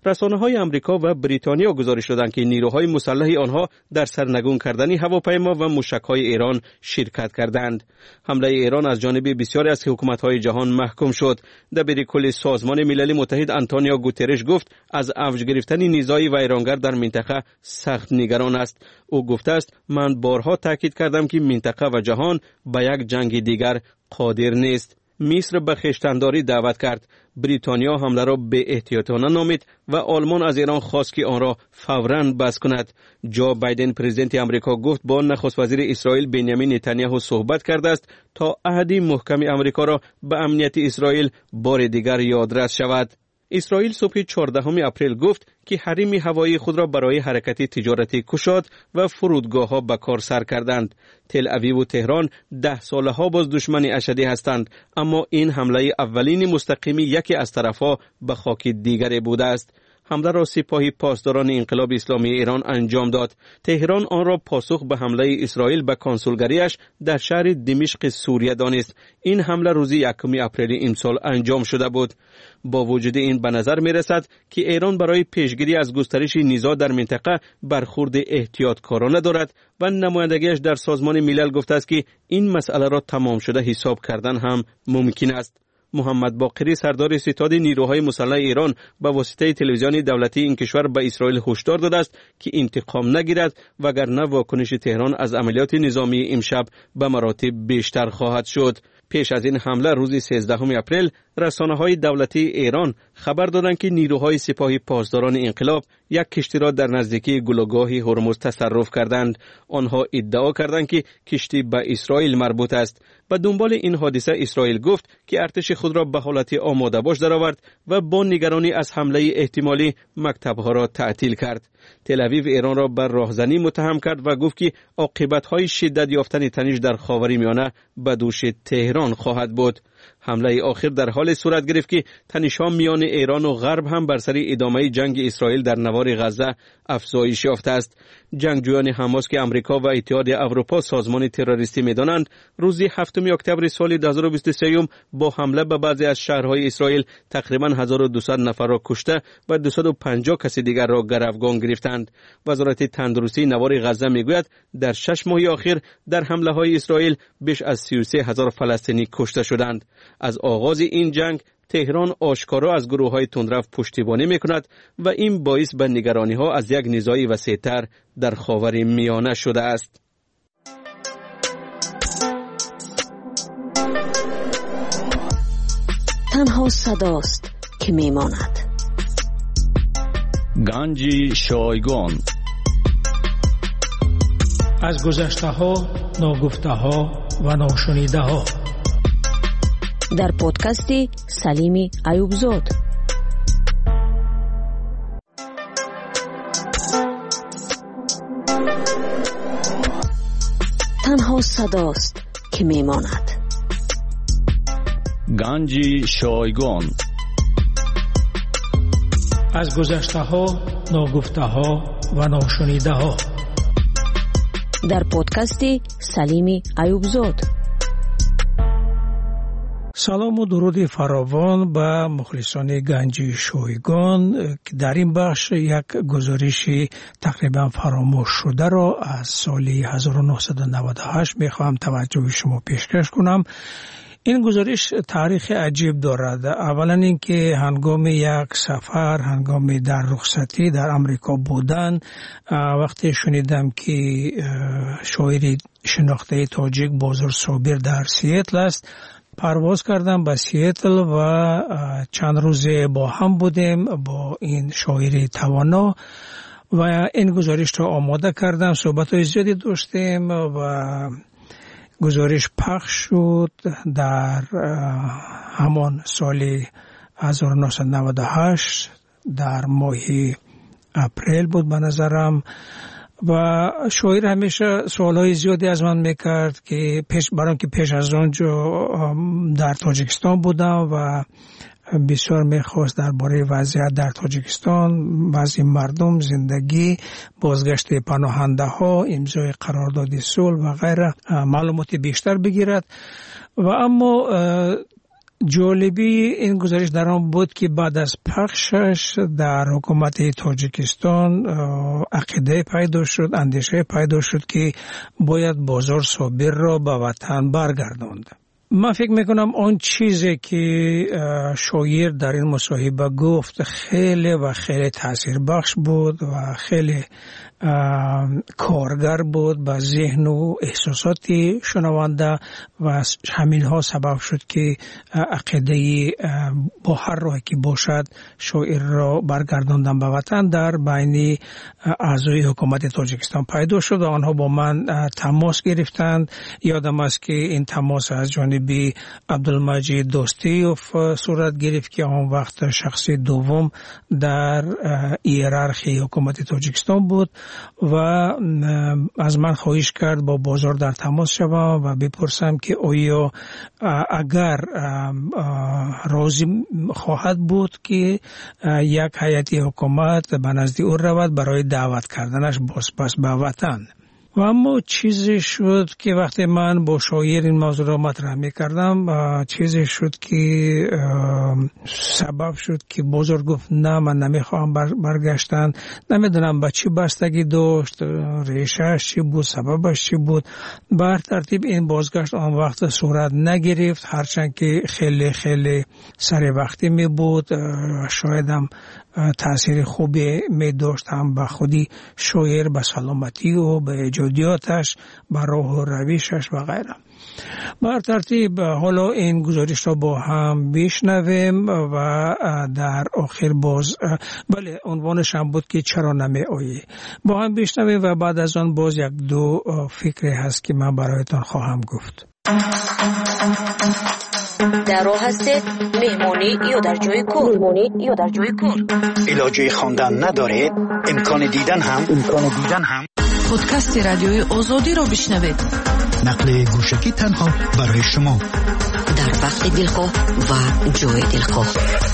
رسانه‌های آمریکا و بریتانیا گزارش دادند که نیروهای مسلح آنها در سرنگون کردن هواپیما و موشک‌های ایران شرکت کردند. حمله ایران از جانب بسیاری از حکومت‌های جهان محکوم شد. دبیر کل سازمان ملل متحد آنتونیو گوترش گفت از اوج گرفتن نیزهای ویرانگر در منطقه سخت نگران است. او گفته است من بارها تاکید کردم که منطقه و جهان به یک جنگ دیگر قادر نیست. مصر به خویشتنداری دعوت کرد. بریتانیا حمله را به احتیاطانه نامید و آلمان از ایران خواست که آن را فوراً بس کند. جو بایدن پرزیدنت آمریکا گفت با نخست وزیر اسرائیل بنیامین نتانیاهو صحبت کرده است تا عهد محکم آمریکا را به امنیت اسرائیل بار دیگر یادرس شود. اسرائیل صبح چهاردهم اپریل گفت که حریم هوایی خود را برای حرکت تجارتی گشاد و فرودگاه‌ها به کار سر کردند. تل اویو و تهران ده ساله ها باز دشمن اشدی هستند، اما این حمله اولین مستقیم یکی از طرفها به خاک دیگری بوده است. حمله را سپاه پاسداران انقلاب اسلامی ایران انجام داد. تهران آن را پاسخ به حمله اسرائیل به کنسولگریش در شهر دمشق سوریه دانست. این حمله روز یکم اپریل امسال انجام شده بود. با وجود این به نظر می رسد که ایران برای پیشگیری از گسترش نزاع در منطقه برخورد احتیاطکارانه دارد و نمایندگیش در سازمان ملل گفته است که این مسئله را تمام شده حساب کردن هم ممکن است. محمد باقری سردار ستاد نیروهای مسلح ایران به واسطه تلویزیون دولتی این کشور به اسرائیل هشدار داده است که انتقام نگیرد وگرنه واکنش تهران از عملیات نظامی امشب به مراتب بیشتر خواهد شد. پیش از این حمله روز سیزدهم اپریل رسانه‌های دولتی ایران خبر دادند که نیروهای سپاه پاسداران انقلاب یک کشتی را در نزدیکی گلوگاه هرمز تصرف کردند. آنها ادعا کردند که کشتی به اسرائیل مربوط است. به دنبال این حادثه اسرائیل گفت که ارتش خود را به حالت آماده باش درآورد و با نگرانی از حمله احتمالی مکتب‌ها را تعطیل کرد. تل اویو ایران را بر راهزنی متهم کرد و گفت که عاقبت‌های شدت یافتن تنش در خاورمیانه به دوش تهران خواهد بود. حمله آخر در حال صورت گرفت که تنش‌ها میان ایران و غرب هم بر سر ادامه جنگ اسرائیل در نوار غزه افزایش یافته است. جنگجویان حماس که آمریکا و اتحاد اروپا سازمان تروریستی می‌دانند، روز هفتم اکتبر سال دو هزار و بیست و سه با حمله به بعضی از شهرهای اسرائیل تقریباً هزار و دویست نفر را کشته و دویست و پنجاه کس دیگر را گروگان گرفتند. وزارت تندرستی نوار غزه میگوید در شش ماه اخیر در حمله‌های اسرائیل بیش از سی و سه هزار فلسطینی کشته شدند. از آغاز این جنگ تهران آشکارا از گروه‌های تندرو پشتیبانی می‌کند و این باعث به نگرانی‌ها از یک نزاع وسیع‌تر در خاورمیانه شده است. تنها صداست که میماند. گنج شایگان از گذشته‌ها، ناگفته‌ها و ناشنیده‌ها در پادکست سلیمی ایوبزاد. تنها صداست که میماند. گنج شایگان از گذشته‌ها، ناگفته‌ها و ناشنیده‌ها در پادکست سلیمی ایوبزاد. سلام و درود فراوان به مخلصان گنج شایگان که در این بخش یک گزارش تقریبا فراموش شده را از سال هزار و نهصد و نود و هشت میخواهم توجه شما پیشکش کنم. این گزارش تاریخ عجیب دارد. اولا اینکه هنگام یک سفر، هنگام در رخصتی در امریکا بودن، وقتی شنیدم که شاعر شناخته تاجیک بازار صابر در سیاتل است، پرواز کردم به سیاتل و چند روزه با هم بودیم با این شاعر توانا و این گزارش را آماده کردم. صحبت‌های زیادی داشتیم و گزارش پخش شد در همان سال هزار و نهصد و نود و هشت در ماه اپریل بود به نظرم و شاعر همیشه سوالهای زیادی از من میکرد که پیش برام که پیش از آنجا در تاجیکستان بودم و بسیار میخواست درباره وضعیت در تاجیکستان، وضع مردم، زندگی، بازگشت پناهنده ها، امضای قرارداد صلح و غیره معلومات بیشتر بگیرد و اما جالبی این گزارش در آن بود که بعد از پخشش در حکومت تاجیکستان عقیده پیدا شد، اندیشه پیدا شد که باید بازار صابر را به وطن برگرداند. من فکر میکنم آن چیزی که شاعر در این مصاحبه گفت خیلی و خیلی تاثیر بخش بود و خیلی کارگر بود به ذهن و احساسات شنونده و همین ها سبب شد که عقیده با هر راهی که باشد شاعر را برگرداندن به وطن در بین اعضای حکومت تاجیکستان پیدا شد و آنها با من تماس گرفتند. یادم است که این تماس از جانب عبدالمجید دوستیوف صورت گرفت که آن وقت شخص دوم در هیرارخی حکومت تاجیکستان بود و از من خواهش کرد با بازار در تماس شوم و بپرسم که آیا اگر راضی خواهد بود که یک هیئت حکومت به نزد او رود برای دعوت کردنش بازپس به وطن. و اما چیزی شد که وقتی من با شاعر این موضوع را مطرح می‌کردم چیزی شد که سبب شد که بزرگ گفت نه من نمیخوام برگشتن. نمیدونم با چی بستگی داشت، ریشهش چی بود، سببش چی بود. بر ترتیب این بازگشت آن وقت صورت نگرفت، هرچند که خیلی خیلی سر وقتی می بود. شاید هم تأثیر خوبی می داشت هم به خودی شاعر، به سلامتی و به ایجادیاتش، به راه و رویشش و غیره. بر ترتیب حالا این گزارش را با هم بشنویم و در آخر باز بله عنوانش هم بود که چرا نمی آیی با هم بشنویم و بعد از آن باز یک دو فکری هست که من برایتان خواهم گفت. در راه هستید مهمانی یا در جای کار مهمانی یا در جای کار علاجه خواندن ندارید، امکان دیدن هم امکان دیدن هم پادکست رادیوی آزادی را بشنوید. نقل گوشکی تنها برای شما در وقت دلخواه و جای دلخواه.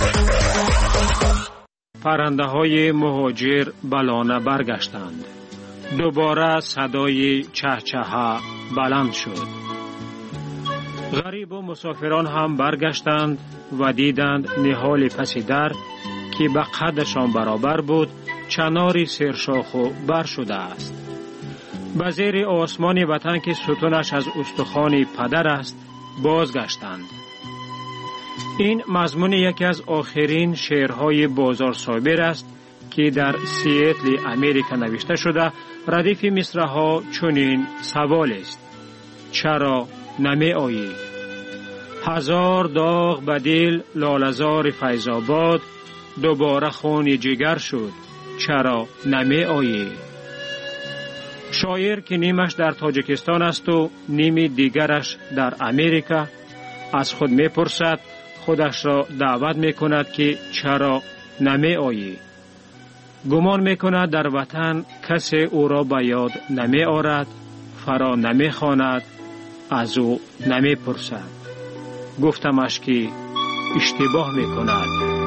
پرنده های مهاجر بلانه برگشتند. دوباره صدای چهچه بلند شد. غریب و مسافران هم برگشتند و دیدند نهال پس در که به قدشان برابر بود چناری سرشاخ و بر شده است. به زیر آسمان وطن که ستونش از استخوان پدر است بازگشتند. این مضمون یکی از آخرین شعرهای بازار صابر است که در سیاتل امریکا نوشته شده. ردیف مصرعها چنین سوال است: چرا نمی آیی؟ هزار داغ به دل لاله‌زار فیض‌آباد، دوباره خون جگر شد چرا نمی آیی؟ شاعر که نیمش در تاجیکستان است و نیمی دیگرش در امریکا از خود می پرسد، خودش را دعوت می کند که چرا نمی آیی؟ گمان می کند در وطن کسی او را به یاد نمی آرد، فرا نمی خواند، از او نمی پرسد. گفتمش که اشتباه می کند.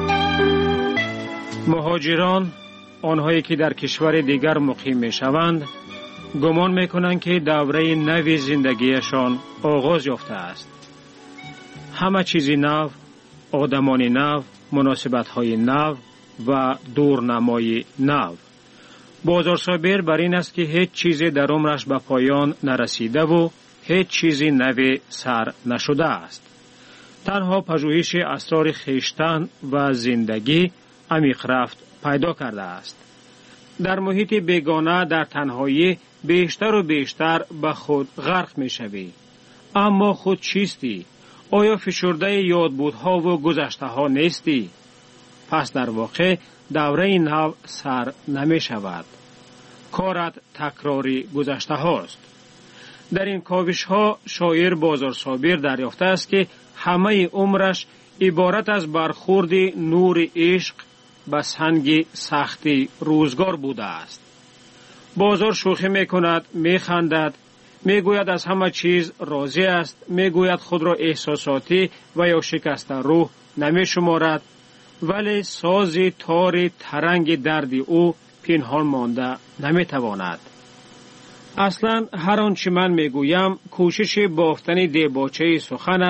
مهاجران، آنهایی که در کشور دیگر مقیم می شوند، گمان می کنند که دوره نوی زندگیشان آغاز یافته است. همه چیزی نو، آدمان نو، مناسبت های نو و دورنمای نو. بازار صابر بر این است که هیچ چیزی در عمرش به پایان نرسیده و هیچ چیزی نوی سر نشده است. تنها پژوهش اسرار خویشتن و زندگی عمیق رفت پیدا کرده است. در محیط بیگانه در تنهایی بیشتر و بیشتر به خود غرق می شوی. اما خود چیستی؟ آیا فشرده یادبودها و گذشته ها نیستی؟ پس در واقع دوره نو سر نمی شود. کارت تکراری گذشته هاست. در این کاوش ها شاعر بازار صابر دریافته است که همه عمرش عبارت از برخورد نور عشق به سنگ سختی روزگار بوده است. بازار شوخی می کند، می خندد، می گوید از همه چیز راضی است، می گوید خود را احساساتی و یا شکسته روح نمی شمارد، ولی ساز تار ترنگ درد او پنهان مانده نمی تواند. اصلا هر آنچه من می گویم کوشش بافتن دیباچه سخن است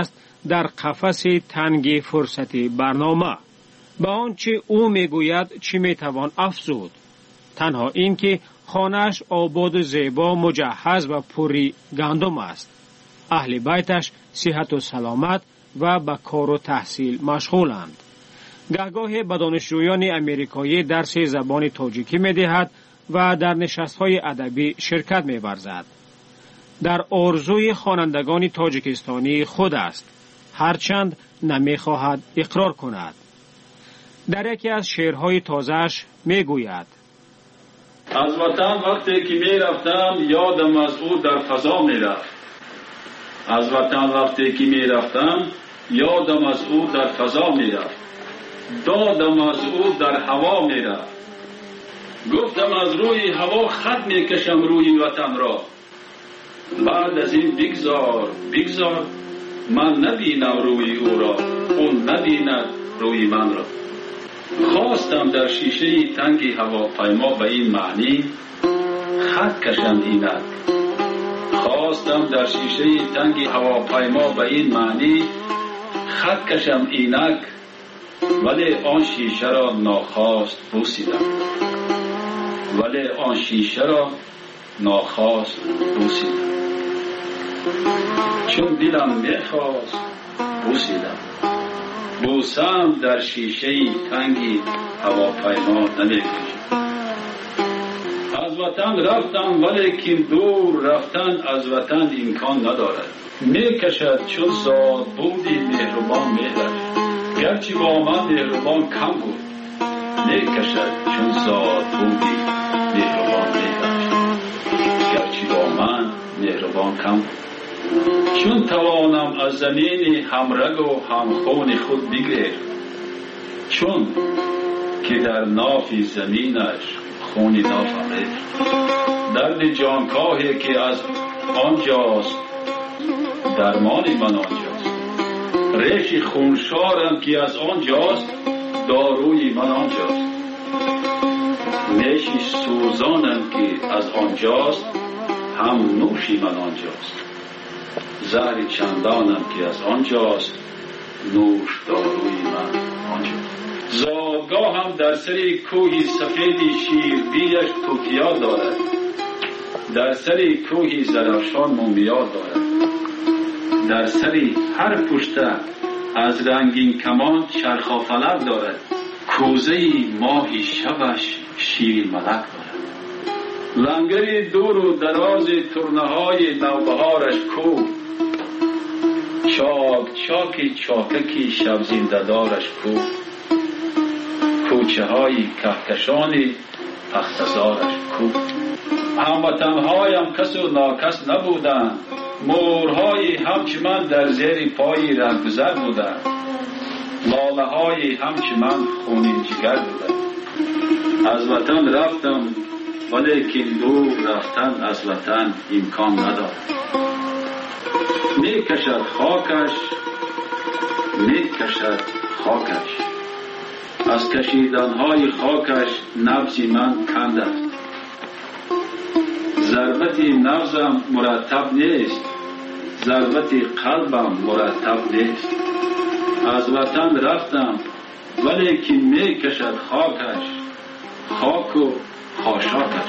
در قفس تنگ فرصتی برنامه. به آنچه او میگوید چی میتوان افزود؟ تنها این که خانه‌اش آباد و زیبا، مجهز و پوری گندم است. اهل بیتش صحت و سلامت و به کار و تحصیل مشغولند. گهگاه به دانشجویان امریکایی درس زبان تاجیکی می‌دهد و در نشست‌های ادبی شرکت می‌ورزد. در آرزوی خوانندگان تاجیکستانی خود است، هرچند نمی‌خواهد اقرار کند. در یکی از شعرهای تازه‌اش می‌گوید: از وطن وقتی که می‌رفتم یادم از او در فضا می‌رفت. از وطن وقتی که می‌رفتم یادم از او در فضا می‌رفت. دادم از او در هوا می‌رفت. گفتم از روی هوا خط می‌کشم روی وطن را. بعد از این بگذار بگذار من نبینم روی او را، اون نبیند روی من را. خواستم در شیشه تنگی هواپیما به این معنی خط کشم اینک. خواستم در شیشه تنگی هواپیما به این معنی خط کشم اینک، ولی آن شیشه را ناخواست بوسیدم. ولی آن شیشه را ناخواست بوسیدم. چون دلم میخواست بوسیدم. بوسم در شیشه تنگی هواپیما نمیکشم. از وطن رفتم ولیکن دور رفتن از وطن امکان ندارد. میکشد چون زاد بودی مهربان مهرش، گرچه با من مهربان کم بود. میکشد چون زاد بودی مهربان مهرش، گرچه با من مهربان کم بود. چون توانم از زمین همرگ و همخون خود بگیر، چون که در ناف زمینش خونی نافم ریخت. درد جانکاهی که از آنجاست درمان من آنجاست. ریش خونشارم که از آنجاست داروی من آنجاست. نیشی سوزانم که از آنجاست هم نوشی من آنجاست. زهر چندانم که از آنجاست نوش داروی من آنجاست. زادگاه هم در سری کوهی سفیدی شیربیش توتیا دارد. در سری کوهی زرافشان مومیا دارد. در سری هر پشته از رنگین کمان چرخافلک دارد. کوزه ماهی شبش شیر ملک دارد. لنگری دور و دراز ترنه‌های نوبهارش کو، چاک چاکی چاککی شب زنده‌دارش کو. کوچه های کهکشانی تختزارش کو. هموطنهایم کس و ناکس نبودند. مورهای همچه من در زیر پای رهگذر بودند. لاله های همچه من خونین جگر بودند. از وطن رفتم ولیکن دور رفتن از وطن امکان ندارد. می کشد خاکش می کشد خاکش. از کشیدنهای خاکش نبض من کند است. ضربت نبضم مرتب نیست، ضربت قلبم مرتب نیست. از وطن رفتم ولیکن می کشد خاکش، خاک و خاشاکش.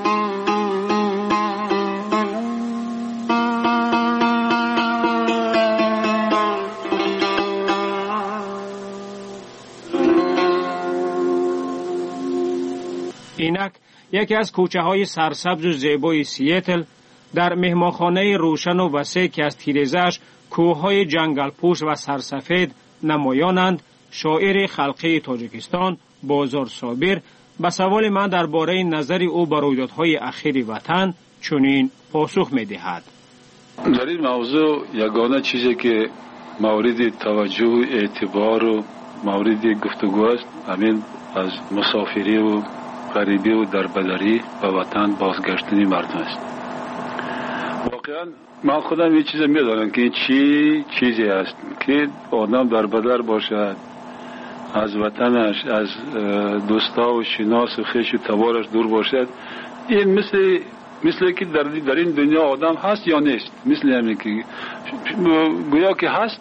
اینک یکی از کوچه های سرسبز و زیبای سیاتل در مهمانخانه روشن و وسیع که از تیره‌اش کوههای جنگل پوش و سرسفید نمایانند، شاعر خلقی تاجیکستان بازار صابر به سوال من درباره نظر او بر رویدادهای اخیر وطن چنین پاسخ می‌دهد: در این موضوع یگانه چیزی که مورد توجه و اعتبار و مورد گفتگو است همین از مسافری و غریبی و دربدری به وطن بازگشتن مردم است. واقعا من خودم یه چیز میدانم که چی چیزی است که آدم دربدر باشد، از وطنش، از دوستا و شناس و خویش و تبارش دور باشد. این مثل مثل که در, در این دنیا آدم هست یا نیست، مثل همین که گویا که هست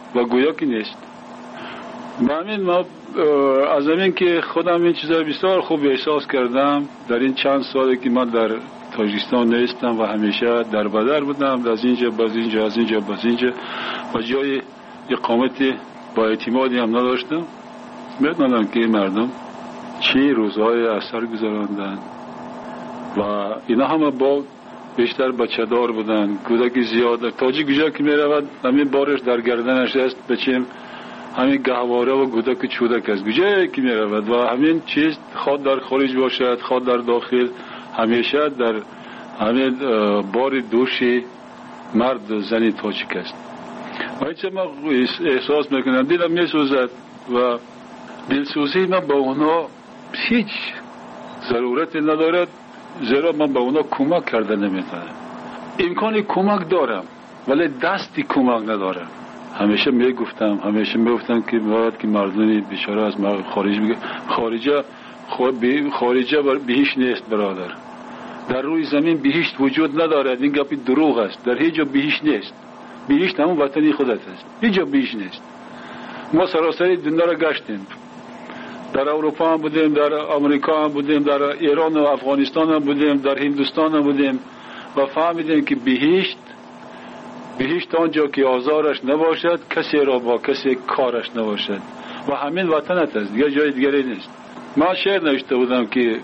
و گویا که نیست. با همین ما از همین که خودم این چیزا بسیار خوب احساس کردم در این چند سالی که من در تاجیکستان نیستم و همیشه در بدر بودم، از اینجا باز اینجا از اینجا باز اینجا و جای اقامت با اعتمادی هم نداشتم. میدونم که مردم چی روزهای اثر گذراندن و اینا همه با بیشتر بچه دار بودن، کودکی زیاد. تاجیک گویا که میرود همین بارش در گردنش است، بچیم همین گهواره و کودک چودک است گویا که میرود و همین چیز خود در خارج باشد خود در داخل همیشه در همین بار دوشی مرد و زنی تاجیک است. و اینچه ما احساس میکنم دیدم میسوزد و دلسوزی من با اونا هیچ ضرورت ندارد، زیرا من با اونا کمک کرده نمیتونم. امکان کمک دارم ولی دستی کمک ندارم. همیشه میگفتم همیشه میگفتم که باید که مردمی بیچاره از ما خارج بگه خارجه خارجه بهشت نیست برادر. در روی زمین بهشت وجود ندارد. این گپی دروغ است. در هیچ جا بهشت نیست. بهشت همون وطنی خودت است. هیچ جا بهشت نیست. ما سراسر دنیا را گشتیم. در اروپا هم بودیم، در امریکا هم بودیم، در ایران و افغانستان هم بودیم، در هندوستان هم بودیم و فهمیدیم که بهشت بهشت آنجا که آزارش نباشد، کسی را با کسی کارش نباشد و همین وطنت است، دیگه جای دیگری نیست. من شعر نوشته بودم که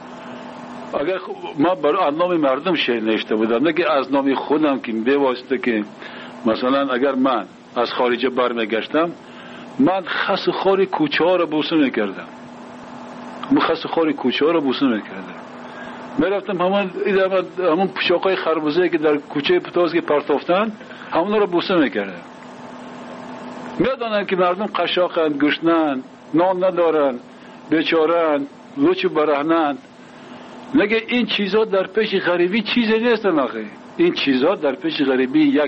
اگر ما برای از نام مردم شعر نوشته بودم، نه که از نام خودم که به واسطه که مثلا اگر من از خارج برمیگشتم من خس خاری کوچه ها را بوسه میکردم. من خس خاری کوچه ها را بوسه میکردم. میرفتم همون همون پوشاکای خربوزه که در کوچه پتاز که پرتافتن همون را بوسه میکردم. میدونن که مردم قشاقند، گشنند، نان ندارن، بیچارن، لوچ برهنند. نگه این چیزا در پیش غریبی چیزی نیستن آخه. این چیزا در پیش غریبی یک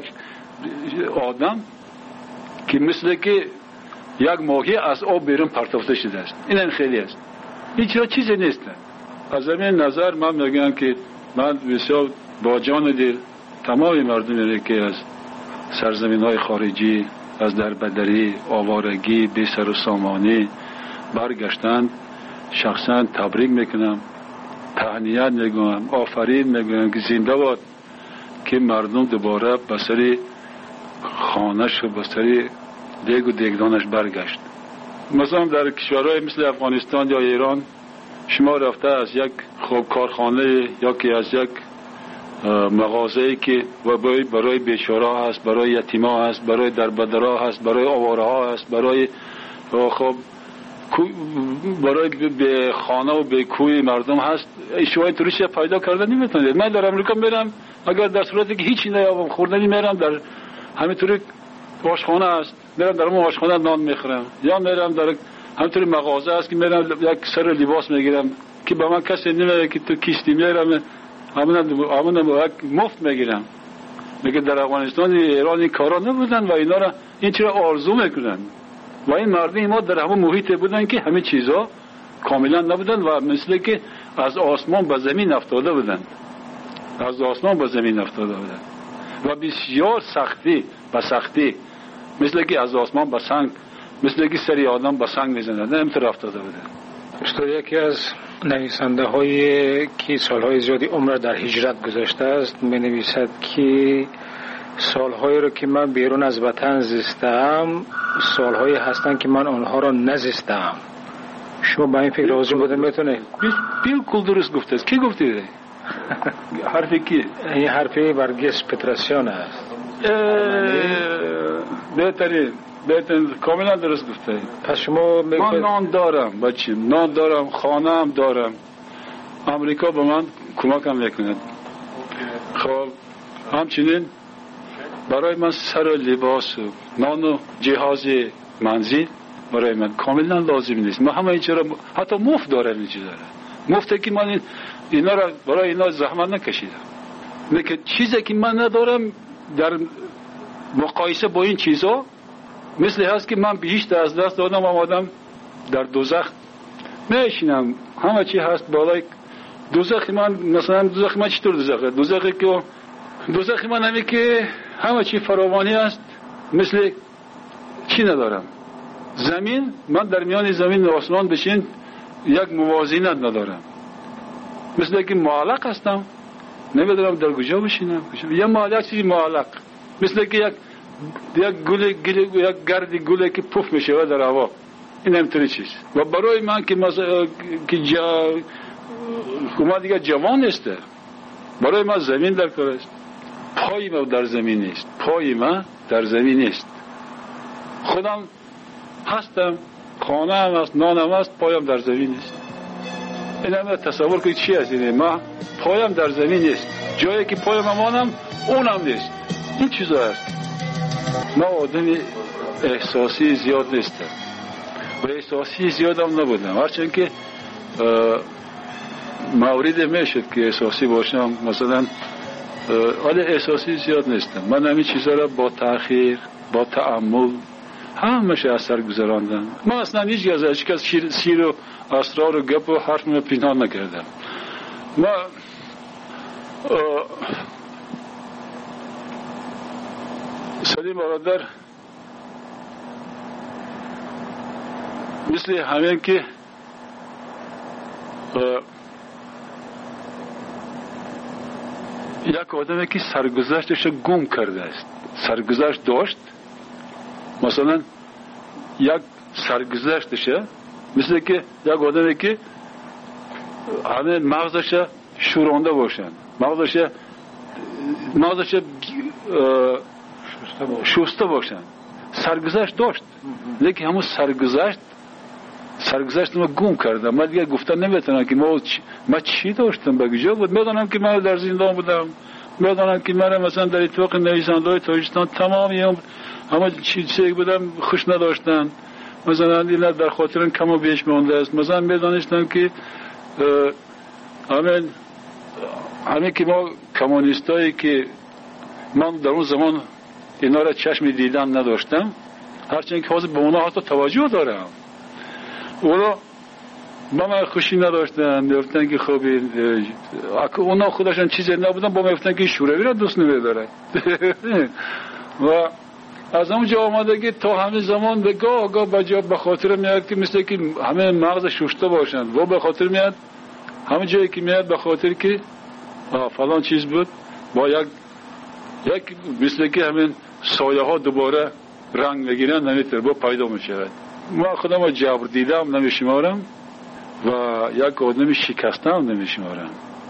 آدم که مثل که یک ماهی از آب بیرون پرتافته شده است. این خیلی است. این چیزا چیزی نیستن. از همین نظر من میگم که من بسیار با جان دل تمام مردمی که از سرزمین های خارجی، از دربدری، آوارگی، بی سر و سامانی برگشتند شخصا تبریک میکنم، تهنیت میگم، آفرین میگم که زنده باد که مردم دوباره به سر خانه‌اش و به سر دیگ و دیگدانش برگشت. مثلا در کشورهای مثل افغانستان یا ایران شما رفته از یک خوب کارخانه یا که از یک مغازه‌ای که برای بیچاره هست، برای یتیما هست، برای دربدرها هست، برای آواره ها هست، برای خب برای به خانه و به کوی مردم هست، شما توریست پیدا کردن نمیتونید. من در امریکا میرم اگر در صورتی که هیچی نیابم خوردنی میرم در همینطوری آشخانه است، میرم در اون آشخانه نان میخورم، یا میرم در همینطوری مغازه است که میرم یک سر لباس میگیرم که به من کسی نمیگه که تو کیستی میرم همون همون مفت میگیرم. میگه در افغانستان ایران این کارا نبودن و اینا را این چرا آرزو میکنن و این مردم ما در همون محیط بودن که همه چیزا کاملا نبودن و مثل که از آسمان به زمین افتاده بودن، از آسمان به زمین افتاده بودن و بسیار سختی به سختی مثل که از آسمان به سنگ، مثل که سری آدم به سنگ میزنند همینطور افتاده بودن. استاد یکی از نویسنده هایی که سالهای زیادی عمر در هجرت گذاشته است می نویسد که سالهایی رو که من بیرون از وطن زیستم سالهایی هستند که من آنها را نزیستم. شما با این فکر راضی بودن میتونه؟ بالکل درست گفته است. کی گفته؟ حرفی کی؟ این حرفی برگس پتراسیون است. بهترین بهترین کاملا درست گفته. پس شما من نان دارم بچیم، نان دارم، خانه هم دارم. امریکا به من کمک هم میکند. خب همچنین برای من سر لباس و نان و جهاز منزل برای من کاملا لازم نیست. من همه این چرا حتی مفت دارم این چیزا را. مفته که من اینا را برای اینا زحمت نکشیدم. لیکن چیزی که من ندارم در مقایسه با این چیزا مثل هست که من بهشت از دست دادم آمدم در دوزخ میشینم. همه چی هست بالای دوزخ من. مثلا دوزخ من چطور دوزخه؟ دوزخی که دوزخ من همی که همه چی فراوانی است، مثل چی ندارم. زمین، من در میان زمین و آسمان بشین یک موازینت ندارم. مثل که معلق هستم، نمیدونم در کجا بشینم. یا معلق چیزی معلق، مثل که یک یک گل گل یک گردی گلی که پف میشه در هوا. این همینطوری چیز. و برای من که مثلا که جا ما دیگه جوان است، برای من زمین در کار است. پای ما در زمین نیست، پای ما در زمین نیست. خودم هستم، خانه هم است، نانم است، پایم در زمین نیست. این همه تصور که چی است اینه؟ ما پایم در زمین نیست، جایی که پایم مانم اونم نیست. این چیزا است. ما آدم احساسی زیاد نیستم و احساسی زیادم نبودم، هرچند که مورد میشد که احساسی باشم. مثلا ولی احساسی زیاد نیستم. من همین چیزا را با تأخیر، با تأمل همشه اثر گذراندم. من اصلا هیچ از هیچ کس سیر و اسرار و گپ و حرف من پنهان نکردم. ما سلیم برادر مثل همین که یک آدمی که سرگذشتش گم کرده است، سرگذشت داشت، مثلا یک سرگذشتش مثل که یک آدمی که همه مغزش شورانده باشن، مغزش مغزش شسته باشن. سرگذشت داشت، لیکن همون سرگذشت سرگذشت ما گم کردم. من دیگه گفتن نمیتونم که ما چ... ما چی داشتم بگیجا بود. میدونم که من در زندان بودم، میدونم که من مثلا در اتفاق نویسنده‌های تاجیکستان تمامی هم همه چیزی بودم خوش نداشتن. مثلا دیگه در خاطر کم و بیش مونده است. مثلا میدونستم که همین همین که ما کمونیستایی که من در اون زمان اینا را چشم دیدن نداشتم، هرچند که حاضر به اونا حتی توجه دارم، اونا با من خوشی نداشتن. میفتن که خب اونا خودشان چیزی نبودن، با میفتن که شوروی را دوست نمیدارن. و از اونجا آمده که تا همین زمان به گاه گاه بجا به خاطر میاد که مثل که همه مغز شوشته باشن و به خاطر میاد همه جایی که میاد به خاطر که فلان چیز بود با یک یک مثل که همین سایه ها دوباره رنگ بگیرن، نمیتر با پیدا میشود. ما خودم جبر دیدم نمیشمارم و یک آدم شکسته هم نمیشمارم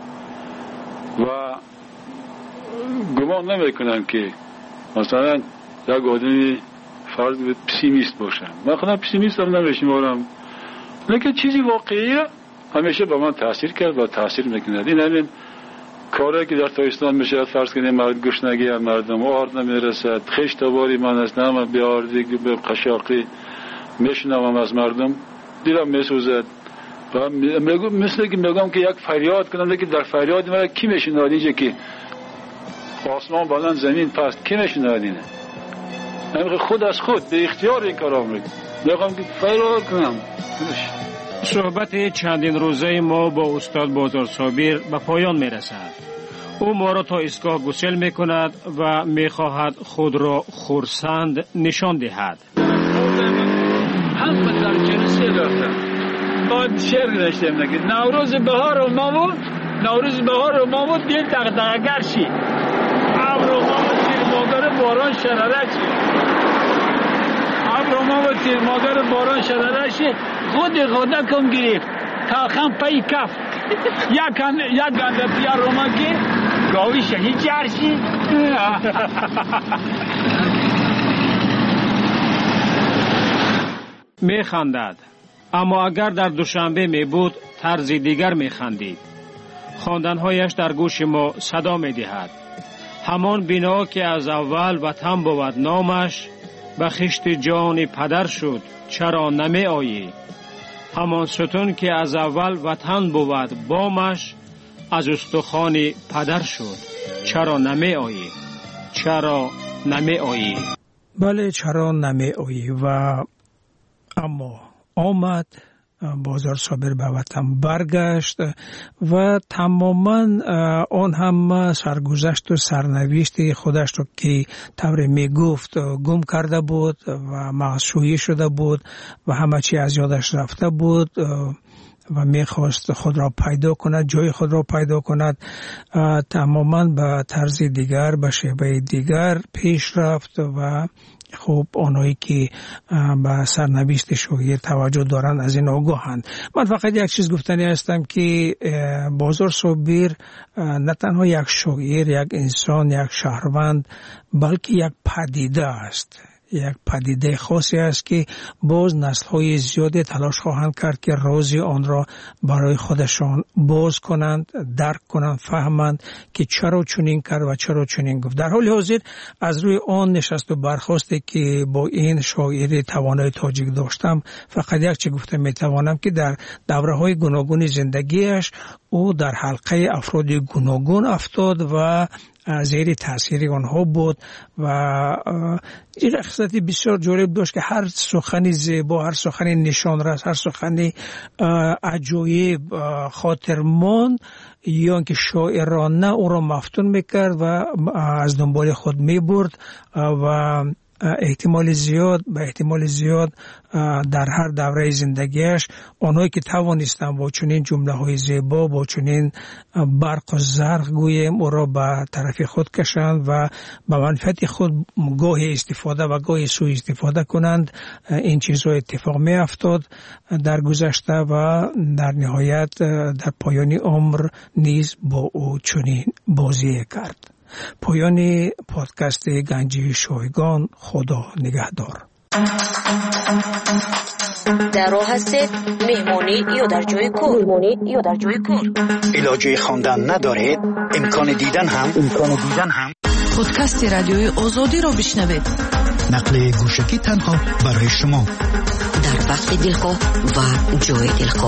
و گمان نمیکنم که مثلا یک آدمی فرض به پسیمیست باشم. من خودم پسیمیست هم نمیشمارم، لیکن چیزی واقعیه همیشه با من تاثیر کرد و تاثیر میکند. این همین کاری که در تاجیکستان میشه، فرض کنید مرد گشنگی از مردم آرد نمیرسد، خشت باری من است، نه به آردی به قشاقی میشنوم از مردم، دیدم میسوزد و مثل که میگم که یک فریاد کنم، که در فریاد من کی میشنواد؟ اینجا که آسمان بلند زمین پست، کی میشنواد اینه؟ من خود از خود به اختیار این کارا میکنم، میگم که فریاد کنم. صحبت چندین روزه ما با استاد بازار صابر به پایان میرسد. او ما را تا ایستگاه گسل میکند و میخواهد خود را خرسند نشان دهد. همه در جلسه داشتم باید شعر داشتم نگید نوروز بهار و مامود، نوروز بهار و مامود دل دغدغه‌گر شی، ابر و مامود تیر مادر باران شراره شی، ابر و مامود تیر مادر باران شراره شی، خود خدا کم گرفت تاخم پای کف یک گنده پیار روما که گاوی شهید جرشی. می خندد، اما اگر در دوشنبه می بود طرز دیگر می خندید. خواندنهایش در گوش ما صدا می دهد. همان بنا که از اول وطن بود نامش، به خشت جان پدر شد چرا نمی آیی؟ همان ستون که از اول وطن بود بامش، از استخوان پدر شد چرا نمی آیی؟ چرا نمی آیی؟ بله چرا نمی آیی؟ و اما آمد بازار صابر به وطن برگشت و تماما آن هم سرگذشت و سرنوشت خودش رو که طور می گفت گم کرده بود و معصویه شده بود و همه چی از یادش رفته بود و میخواست خود را پیدا کند، جای خود را پیدا کند. تماما به طرز دیگر، به شیوه دیگر پیش رفت و خب آنهایی که به سرنوشت شاعر توجه دارند از این آگاهند. من فقط یک چیز گفتنی هستم که بازار صابر نه تنها یک شاعر، یک انسان، یک شهروند، بلکه یک پدیده است، یک پدیده خاصی است که باز نسل‌های زیادی تلاش خواهند کرد که راز آن را برای خودشان باز کنند، درک کنند، فهمند که چرا چنین کرد و چرا چنین گفت. در حال حاضر از روی آن نشست و برخاستی که با این شاعر توانای تاجیک داشتم، فقط یک چیز گفته میتوانم که در دوره‌های گوناگون زندگیش او در حلقه افراد گوناگون افتاد و زیر تاثیر آنها بود و این شخصیتی بسیار جالب داشت که هر سخنی زیبا، هر سخنی نشانرس، هر سخنی عجایب خاطرمان یا که شاعرانه او را مفتون میکرد و از دنبال خود میبرد و احتمال زیاد به احتمال زیاد در هر دوره زندگیش آنهایی که توانستند با چنین جمله های زیبا، با چنین برق و زرق گویم او را به طرف خود کشند و به منفعت خود گاهی استفاده و گاهی سوء استفاده کنند، این چیزها اتفاق می افتاد در گذشته و در نهایت در پایان عمر نیز با او چنین بازی کرد. پایان پادکست گنجی شایگان. خدا نگهدار. در راه هستید مهمانی یا در جای کار؟ مهمانی یا در جای کار. علاجه خواندن ندارید؟ امکان دیدن هم امکان دیدن هم پادکست رادیوی آزادی را بشنوید. نقل گوشکی تنها برای شما در وقت دلخواه و جای دلخواه.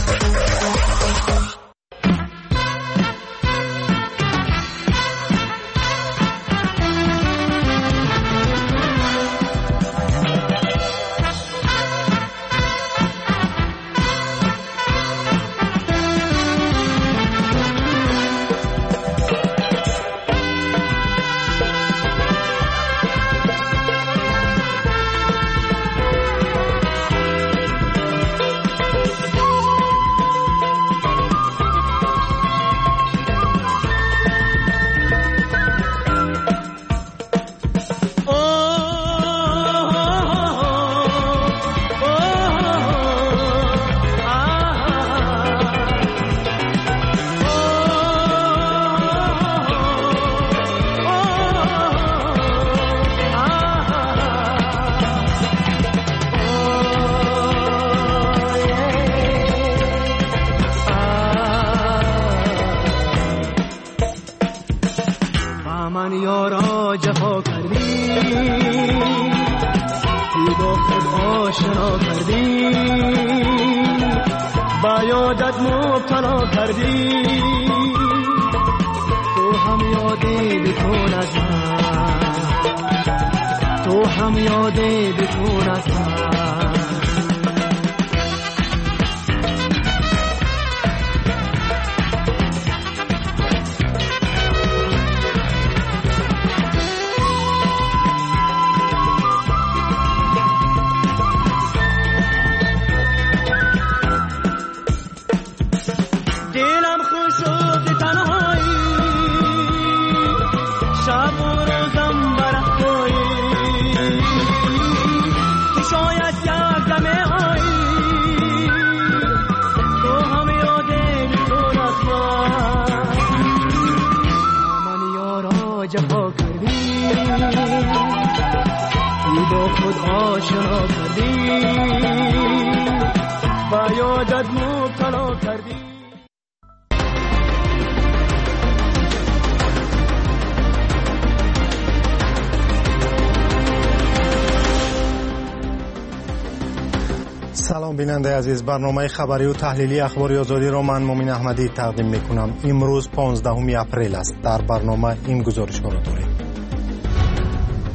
سلام بیننده عزیز، برنامه خبری و تحلیلی اخبار آزادی را من مومن احمدی تقدیم می کنم. امروز پانزدهم اپریل است. در برنامه این گزارش ها را داریم.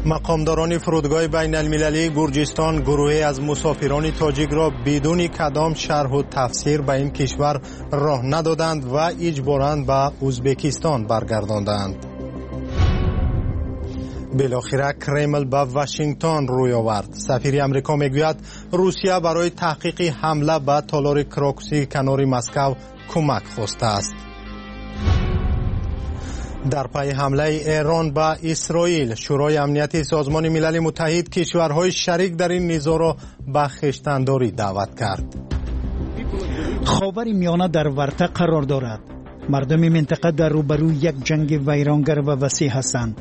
مقامداران فرودگاه بین المللی گرجستان گروهی از مسافران تاجیک را بدون کدام شرح و تفسیر به این کشور راه ندادند و اجباراً به ازبکستان برگرداندند. بالاخره کرمل به واشنگتن روی آورد. سفیر امریکا میگوید روسیه برای تحقیق حمله به تالار کراکوسی کنار مسکو کمک خواسته است. در پی حمله ایران به اسرائیل، شورای امنیتی سازمان ملل متحد کشورهای شریک در این نزاع را به خویشتن‌داری دعوت کرد. خاور میانه در ورطه قرار دارد. مردم منطقه در روبروی یک جنگ ویرانگر و وسیع هستند.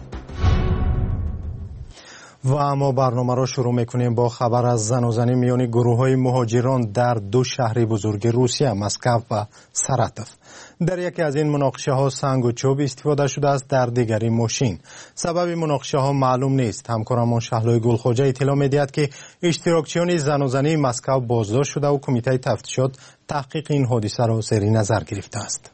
و اما برنامه را شروع میکنیم با خبر از زناشویی میان گروه‌های مهاجران در دو شهر بزرگ روسیه، مسکو و ساراتوف. در یکی از این مناقشه ها سنگ و چوب استفاده شده است، در دیگری ماشین. سبب مناقشه ها معلوم نیست. همکارمان شهلای گلخوجه اطلاع میدهد که اشتراکچیان زناشویی مسکو بازداشت شده و کمیته تفتیشات تحقیق این حادثه را زیر نظر گرفته است.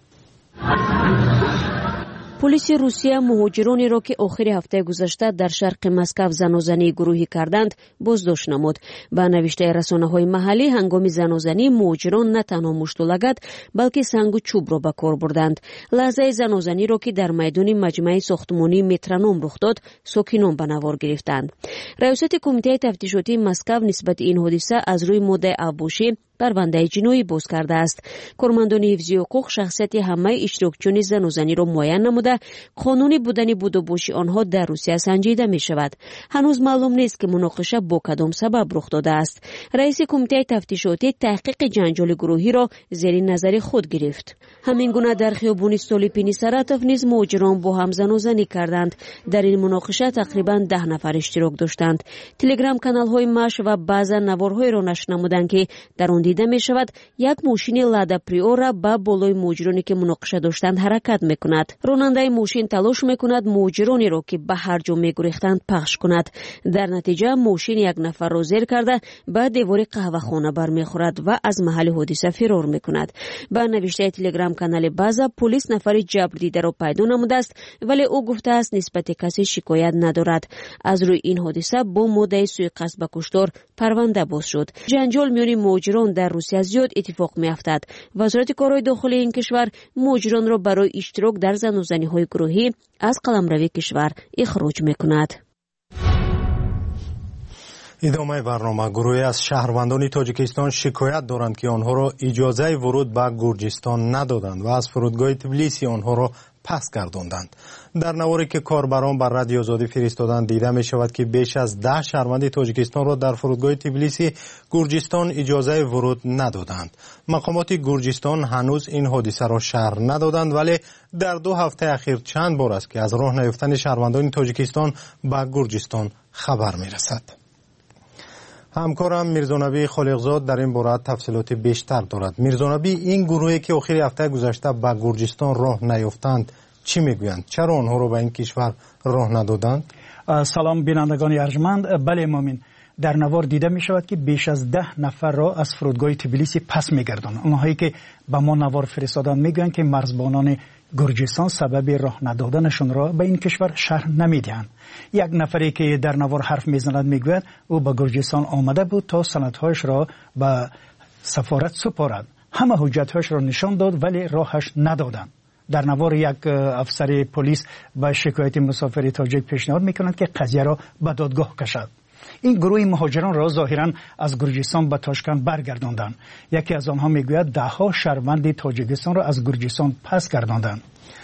پلیس روسیه مهاجرانی را که آخر هفته گذشته در شرق مسکو زناشویی گروهی کردند بازداشت نمود. به نوشته رسانه‌های محلی، هنگام زناشویی مهاجران نه تنها مشت و لگد بلکه سنگ و چوب را به کار بردند. لحظه زناشویی را که در میدان مجمع ساختمانی مترونوم رخ داد، ساکنان به نوار گرفتند. رئیست کمیته تفتیشاتی مسکو نسبت این حادثه از روی ماده ابوشی پرونده جنایی باز کرده است. کارمندان حفظی حقوق شخصیت همه اشتراکچیان زناشویی را معین نموده قانونی بودن بود و باشی آنها در روسیه سنجیده می شود. هنوز معلوم نیست که مناقشه با کدام سبب رخ داده است. رئیس کمیته تفتیشاتی تحقیق جنجال گروهی را زیر نظر خود گرفت. همین گونه در خیابان استولیپینی ساراتوف نیز مهاجران با هم زناشویی کردند. در این مناقشه تقریبا ده نفر اشتراک داشتند. تلگرام کانال های ماش و بعضا نوارهای را نشر نمودند که در آن دیده می شود یک ماشین لادا پریورا با بالای مهاجرانی که مناقشه داشتند حرکت می کند. راننده ماشین تلاش می کند مهاجرانی را که به هر جا می گریختند پخش کند. در نتیجه ماشین یک نفر را زیر کرده به دیوار قهوه خانه برمی خورد و از محل حادثه فرار می کند. با نوشته تلگرام کانال بازا، پلیس نفر جبر دیده را پیدا نموده است، ولی او گفته است نسبت کسی شکایت ندارد. از روی این حادثه با مدعی سوءقصد به کشتار پرونده باز شد. جنجال میان مهاجران در روسیه زیاد اتفاق میافتد. وزارت کارهای داخلی این کشور مهاجران را برای اشتراک در زناشویی‌های گروهی از قلمرو کشور اخراج میکند. ادامه برنامه. گروهی از شهروندان تاجیکستان شکایت دارند که آنها را اجازه ورود به گرجستان ندادند و از فرودگاه تبلیسی آنها را پس گرداندند. در نواری که کاربران بر رادیو آزادی فرستادند دیده می شود که بیش از ده شهروند تاجیکستان را در فرودگاه تبلیسی گرجستان اجازه ورود ندادند. مقامات گرجستان هنوز این حادثه را شرح ندادند، ولی در دو هفته اخیر چند بار است که از راه نیافتن شهروندان تاجیکستان به گرجستان خبر می رسد. همکارم میرزانبی خالقزاد در این باره تفصیلات بیشتر دارد. میرزانبی، این گروهی که آخر هفته گذشته به گرجستان راه نیافتند چی میگویند؟ چرا آنها را به این کشور راه ندادند؟ سلام بینندگان ارجمند. بله مؤمن، در نوار دیده می شود که بیش از ده نفر را از فرودگاه تبلیسی پس می گردند. آنهایی که به ما نوار فرستادند می گویند که مرزبانان گرجستان سبب راه ندادنشون را به این کشور شرح نمی دهند. یک نفری که در نوار حرف می زند می گوید او به گرجستان آمده بود تا سندهایش را به سفارت سپارد. همه حجتهایش را نشان داد ولی راهش ندادند. در نوار یک افسر پلیس به شکایت مسافر تاجیک پیشنهاد می کند که قضیه را به دادگاه کشد. این گروه مهاجران را ظاهرا از گرجستان به تاشکند برگرداندند. یکی از آنها میگوید ده ها شهروند تاجیکستان را از گرجستان پس گرداندند.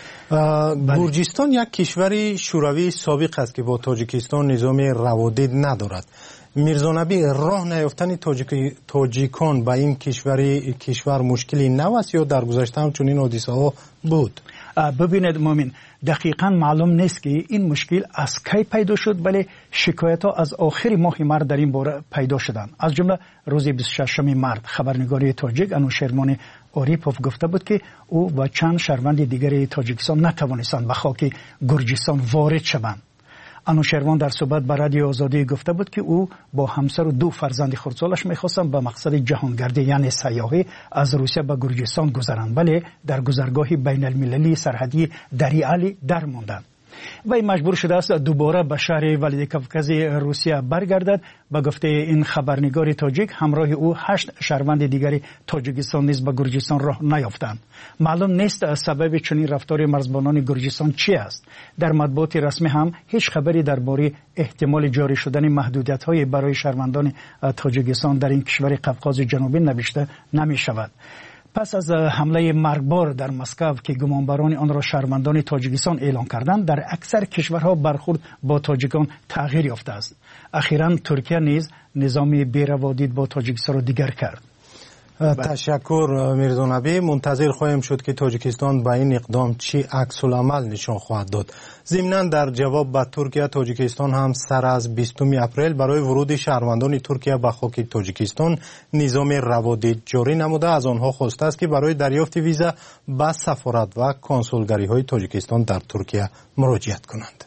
گرجستان یک کشور شوروی سابق است که با تاجیکستان نظام روادید ندارد. میرزانبی، راه نیافتن تاجیک تاجیکان به این کشور کشور مشکلی نو است یا در گذشته هم چنین حادثه ها بود؟ ببینید مومن، دقیقا معلوم نیست که این مشکل از کی پیدا شد، ولی شکایت ها از آخر ماه مارس در این باره پیدا شدند. از جمله روز بیست و ششم مارس خبرنگاری تاجیک انوشرمان اوریپوف گفته بود که او و چند شهروند دیگر تاجیکستان نتوانستند به خاک گرجستان وارد شوند. انوشروان در صحبت با رادیو آزادی گفته بود که او با همسر و دو فرزند خردسالش می‌خواستند به مقصد جهانگردی یعنی سیاحی از روسیه به گرجستان گذرند، ولی در گذرگاه بین المللی سرحدی دریالی در ماندند. وی مجبور شده است دوباره به شهر ولادیکاوکاز روسیه برگردد. به گفته این خبرنگار تاجیک همراه او هشت شهروند دیگری تاجیکستان نیز به گرجستان راه نیافتند. معلوم نیست سبب چنین رفتار مرزبانان گرجستان چی است. در مطبوعات رسمی هم هیچ خبری درباره احتمال جاری شدن محدودیت‌های برای شهروندان تاجیکستان در این کشور قفقاز جنوبی نوشته نمی شود. پس از حمله مرگبار در مسکو که گمانبران آن را شهروندان تاجیکستان اعلام کردند، در اکثر کشورها برخورد با تاجیکان تغییر یافته است. اخیراً ترکیه نیز نظام بی‌روادید با تاجیکستان را دیگر کرد. تشکر میرزا نبی. منتظر خواهیم شد که تاجیکستان با این اقدام چی عکس العمل نشان خواهد داد. ضمناً در جواب به ترکیه، تاجیکستان هم سر از بیستم اپریل برای ورود شهروندان ترکیه به خاک تاجیکستان نظام روادید جاری نموده از آنها خواسته است که برای دریافت ویزا به سفارت و کنسولگری های تاجیکستان در ترکیه مراجعت کنند.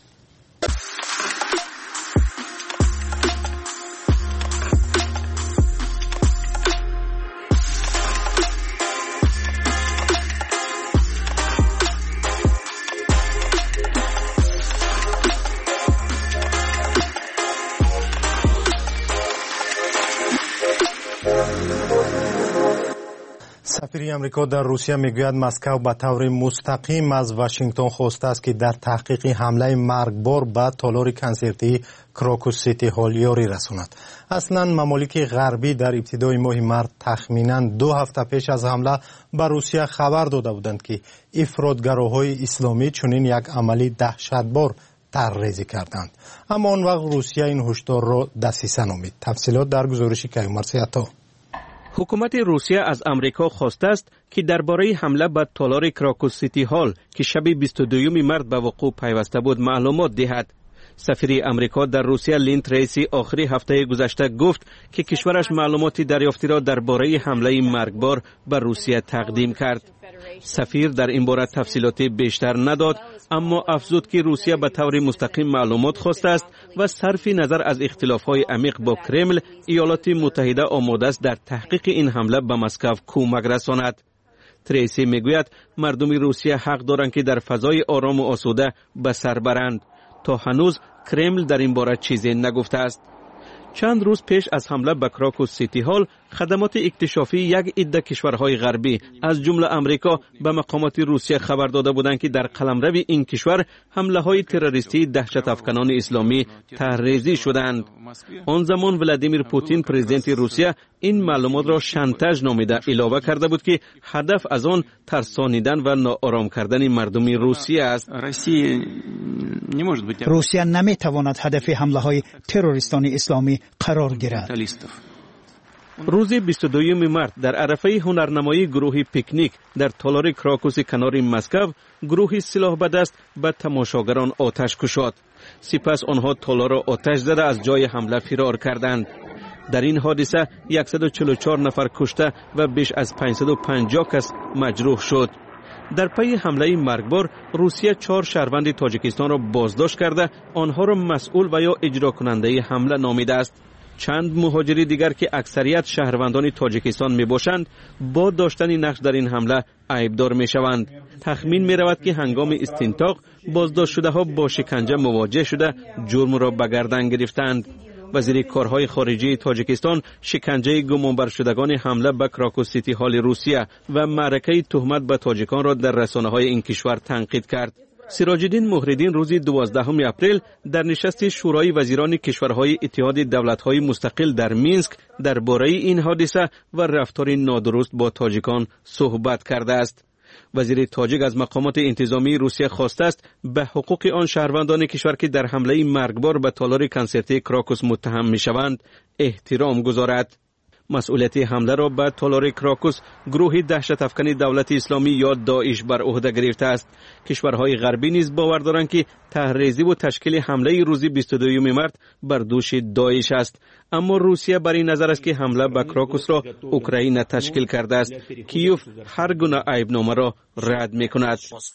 سفیر امریکا در روسیه میگوید مسکو به طور مستقیم از واشنگتن خواسته است که در تحقیق حمله مرگبار به تالار کنسرتی کراکوس سیتی هال یاری رساند. اصلا ممالک غربی در ابتدای ماه مارس تخمینا دو هفته پیش از حمله به روسیه خبر داده بودند که افراطگراهای اسلامی چنین یک عملی دهشتبار طرحریزی کردند. اما آن وقت روسیه این هشدار را دسیسه نامید. تفصیلات در گزارش کیومرثی عطا. حکومت روسیه از امریکا خواسته است که درباره حمله به تالار کراکوس سیتی هال که شب بیست و دوم مارس به وقوع پیوسته بود معلومات دهد. سفیر امریکا در روسیه لین تریسی آخری هفته گذشته گفت که کشورش معلوماتی دریافتی را درباره حمله مرگبار به روسیه تقدیم کرد. سفیر در این باره تفصیلات بیشتر نداد، اما افزود که روسیه به طور مستقیم معلومات خواسته است و صرف نظر از اختلاف‌های عمیق با کرمل، ایالات متحده آماده است در تحقیق این حمله به مسکو کمک رساند. تریسی میگوید مردم روسیه حق دارند که در فضای آرام و آسوده به سر برند. تا هنوز کرمل در این باره چیزی نگفته است. چند روز پیش از حمله به کراکوس سیتی هال، خدمات اکتشافی یک عده کشورهای غربی از جمله امریکا به مقامات روسیه خبر داده بودند که در قلمرو این کشور حمله های تروریستی دهشت افکنان اسلامی طرحریزی شدند. آن زمان ولادیمیر پوتین پرزیدنت روسیه این معلومات را شانتاژ نامیده علاوه کرده بود که هدف از آن ترسانیدن و ناآرام کردن مردم روسیه است. روسیه نمیتواند هدف حمله های تروریستان اسلامی قرار گیرد. روز بیست و دوم مارس در عرفه هنرنمایی گروه پیکنیک در تالار کراکوس کنار مسکو، گروه سلاح به دست به تماشاگران آتش کشاد. سپس آنها تالار را آتش زده از جای حمله فرار کردند. در این حادثه صد و چهل و چهار نفر کشته و بیش از پانصد و پنجاه کس مجروح شد. در پی حمله مرگبار، روسیه چهار شهروند تاجیکستان را بازداشت کرده، آنها را مسئول و یا اجرا کننده حمله نامیده است. چند مهاجری دیگر که اکثریت شهروندان تاجیکستان می باشند، با داشتن نقش در این حمله عیبدار می شوند. تخمین می رود که هنگام استنطاق بازداشت شده ها با شکنجه مواجه شده جرم را به گردن گرفتند. وزیر کارهای خارجه تاجیکستان شکنجه گمانبر شدگان حمله به کراکوس سیتی هال روسیه و معرکه تهمت به تاجیکان را در رسانه‌های این کشور تنقید کرد. سراج الدین مهرالدین روز دوازدهم اپریل در نشست شورای وزیران کشورهای اتحاد دولت‌های مستقل در مینسک درباره این حادثه و رفتار نادرست با تاجیکان صحبت کرده است. وزیر تاجیک از مقامات انتظامی روسیه خواسته است به حقوق آن شهروندان کشور که در حمله مرگبار به تالار کنسرتی کراکوس متهم می‌شوند احترام گذارد. مسئولیت حمله را به تالار کراکوس گروه دهشت افکن دولت اسلامی یا داعش بر عهده گرفته است. کشورهای غربی نیز باور دارند که طرحریزی و تشکیل حمله روز بیست و دوم مارس بر دوش داعش است، اما روسیه بر این نظر است که حمله به کراکوس را اوکراین تشکیل کرده است. کیوف هر گونه عیبنامه را رد می‌کند.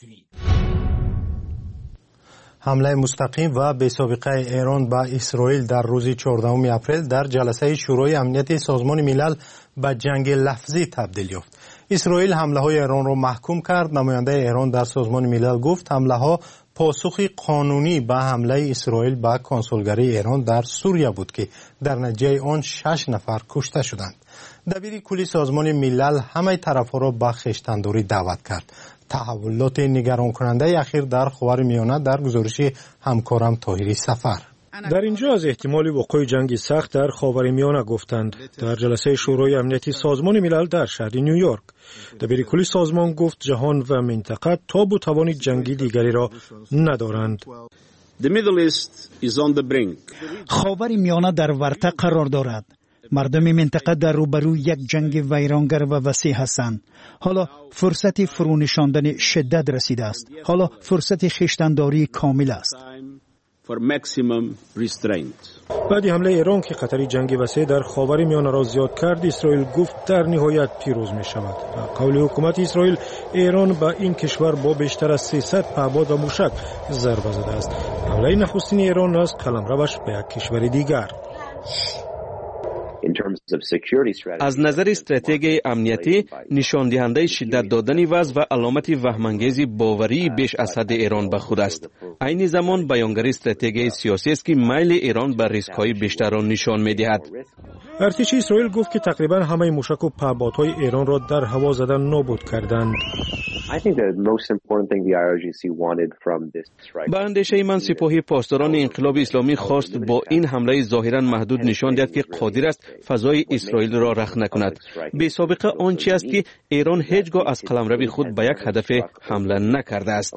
حمله مستقیم و بی‌سابقه ایران به اسرائیل در روز چهاردهم اپریل در جلسه شورای امنیت سازمان ملل به جنگ لفظی تبدیل یافت. اسرائیل حمله های ایران را محکوم کرد. نماینده ایران در سازمان ملل گفت حمله ها پاسخی قانونی به حمله اسرائیل به کنسولگری ایران در سوریه بود که در نتیجه آن شش نفر کشته شدند. دبیر کلی سازمان ملل همه طرفها را به خویشتنداری دعوت کرد. تحولات نگران کننده اخیر در خاورمیانه در گزارش همکارم طاهری سفر. در اینجا از احتمال وقوع جنگی سخت در خاورمیانه گفتند در جلسه شورای امنیتی سازمان ملل در شهر نیویورک. دبیر کلی سازمان گفت جهان و منطقه تاب و توان جنگی دیگری را ندارند. خاورمیانه در ورطه قرار دارد. مردم منطقه در روبروی یک جنگ ویرانگر و وسیع هستند. حالا فرصت فرونشاندن شدت رسیده است. حالا فرصت خویشتنداری کامل است. بعد حمله ایران که خطر جنگی وسیع در خاورمیانه را زیاد کرد، اسرائیل گفت در نهایت پیروز می شود. به قول حکومت اسرائیل، ایران به این کشور با بیشتر از سیصد پهپاد و موشک ضربه زده است. حمله نخستین ایران از قلمروش به یک کشور دیگر. از نظر استراتژی امنیتی، نشان دهنده شدت دادن وضع و علامت وهمانگیز باوری بیش از حد ایران به خود است. عین زمان بیانگر استراتژی سیاسی است که میل ایران به ریسک‌های بیشتر را نشان می‌دهد. ارتش اسرائیل گفت که تقریبا همه موشک و پهپادهای ایران را در هوا زدن نابود کردند. با اندیشه من سپاهی پاسداران انقلاب اسلامی خواست با این حمله ظاهرا محدود نشان دهد که قادر است فضای اسرائیل را رخ نکند. بی سابقه آنچه است که ایران هیچگاه از قلمرو خود به یک هدف حمله نکرده است.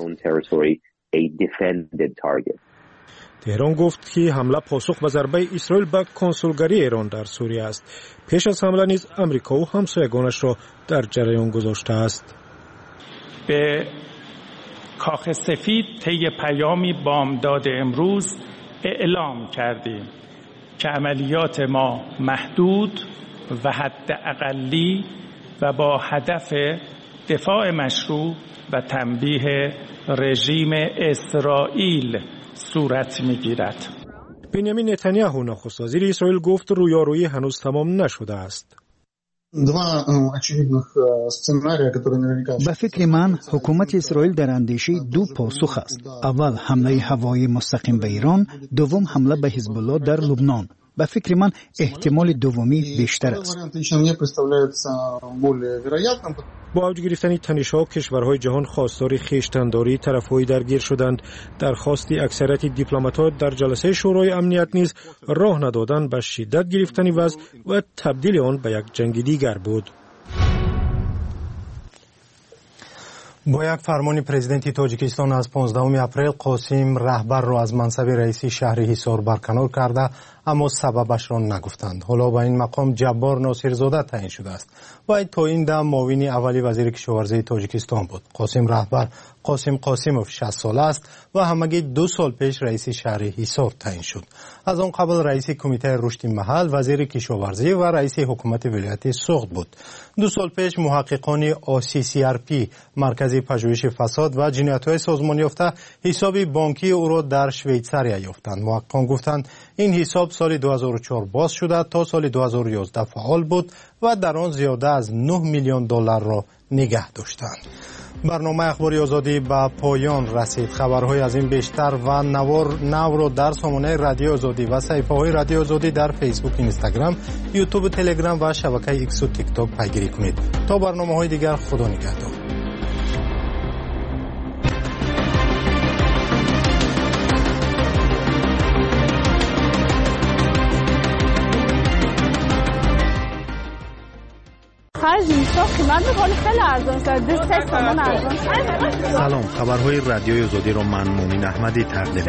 تهران گفت که حمله پاسخ به ضربه اسرائیل به کنسولگری ایران در سوریه است. پیش از حمله نیز امریکا و همسایگانش را در جریان گذاشته است. به کاخ سفید طی پیامی بامداد امروز اعلام کردیم که عملیات ما محدود و حد اقلی و با هدف دفاع مشروع و تنبیه رژیم اسرائیل صورت می‌گیرد. بنیامین نتانیاهو نخست وزیر اسرائیل گفت رویارویی هنوز تمام نشده است. به فکر من حکومت اسرائیل در اندیشه دو پاسخ است. اول حمله هوایی مستقیم به ایران، دوم حمله به حزب الله در لبنان. به فکر من احتمال دومی بیشتر است. با اوج گرفتن تنش‌ها کشورهای جهان خواستار خویشتنداری طرف‌های درگیر شدند. درخواستی اکثریت دیپلمات‌ها در جلسه شورای امنیت نیز راه ندادن به شدت گرفتن وضع و تبدیل آن به یک جنگ دیگر بود. با یک فرمان پرزیدنت تاجیکستان از پانزدهم اپریل قاسم رهبر را از منصب رئیس شهر حصار برکنار کرده، اما سببش را نگفتند. حالا با این مقام جبار ناصرزاده تعیین شده است. و تا این دم معاون اولی وزیر کشاورزی تاجیکستان بود. قاسم رهبر قاسم قاسموف شصت ساله است و همگی دو سال پیش رئیس شهر حصار تعیین شد. از آن قبل رئیس کمیته رشد محل، وزیر کشاورزی و رئیس حکومت ولایت سوخت بود. دو سال پیش محققان آ سی سی آر پی مرکز پژوهش فساد و جنایت‌های سازمان یافته حساب بانکی او را در شویتزاریا یافتند. محققان گفتند این حساب سال دو هزار و چهار باز شده تا سال دو هزار و یازده فعال بود و در آن زیاده از نه میلیون دلار را نگه داشتند. برنامه اخباری آزادی به پایان رسید. خبرهای از این بیشتر و نوار نو را در سامانه رادیو آزادی و صفحه‌های رادیو آزادی در فیسبوک، اینستاگرام، یوتیوب، تلگرام و شبکه ایکس و تیک تاک پیگیری کنید. تا برنامه‌های دیگر، خدا نگهدار. سلام، خبرهای رادیوی آزادی را من مومن احمدی تقدیم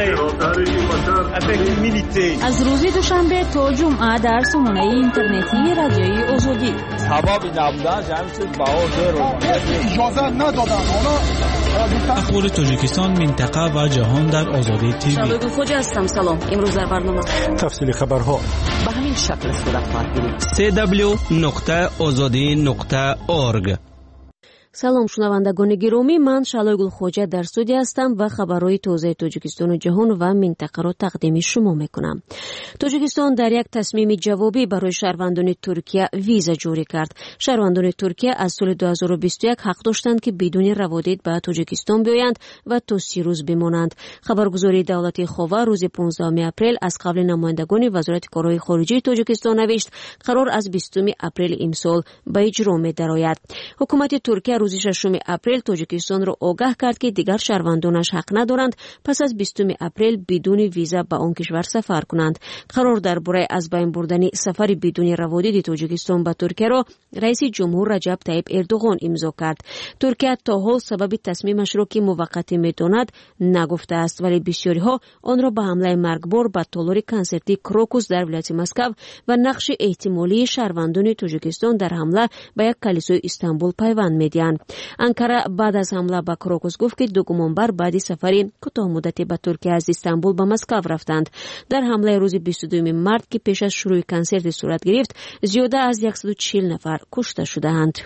می‌کنم. از روز دوشنبه تا جمعه در سامانه اینترنتی رادیوی آزادی. سبب نبودن جمعیت بهادر رو اجازه ندادن. حالا اخبار تاجیکستان، منطقه و جهان در آزادی تیوی. شبکه خوجا هستم. سلام. امروز در برنامه تفصیل خبرها به همین شکل صورت خواهد گرفت. سی دبلیو نقطه آزادی نقطه اورگ. салом шунавандагони гиромӣ, ман Шалой Гулхоҷа дар студия ҳастам ва хабарҳои тозаи Тоҷикистону ҷаҳон ва минтақаро тақдими шумо мекунам. Тоҷикистон дар як тасмими ҷавобӣ барои шаҳрвандони Туркия виза ҷорӣ кард. Шаҳрвандони Туркия аз соли ду ҳазору бисту як ҳақ доштанд ки бидуни раводид ба Тоҷикистон биёянд ва то си рӯз бимонанд. Хабаргузории давлати Хова рӯзи понздаҳуми апрел аз қабли намояндагони Вазорати корҳои хориҷии Тоҷикистон навишт, қарор аз бистуми апрели имсол ба иҷро медарояд. ҳукумати Туркия рӯзи шашуми апрел Тоҷикистонро огаҳ кард ки дигар шаҳрвандонаш ҳақ надоранд пас аз бистуми апрел бидуни виза ба он кишвар сафар кунанд. қарор дар бораи аз байн бурдани сафари бидуни раводиди Тоҷикистон ба Туркияро раиси ҷумҳур Раҷаб Таyyib Эрдоғон имзо кард. Туркия то ҳол сабаби тасмимашро ки муваққатӣ медонад нагуфтааст, вале бисёриҳо онро ба ҳамлаи маргбор ба толори консерти Крокус дар вилояти Москав ва нақши эҳтимолии шаҳрвандони Тоҷикистон дар ҳамла ба як калисои Истанбул пайванд медиҳанд. Анкара баъд аз ҳамла ба Крокус гуфт ки ду гумонбар баъди сафари кӯтоҳмуддатӣ ба Туркия аз Истанбул ба Москав рафтанд. дар ҳамлаи рӯзи бисту дуюми март ки пеш аз шурӯъи консерти сурат гирифт, зиёда аз яксаду чил нафар кушта шудаанд.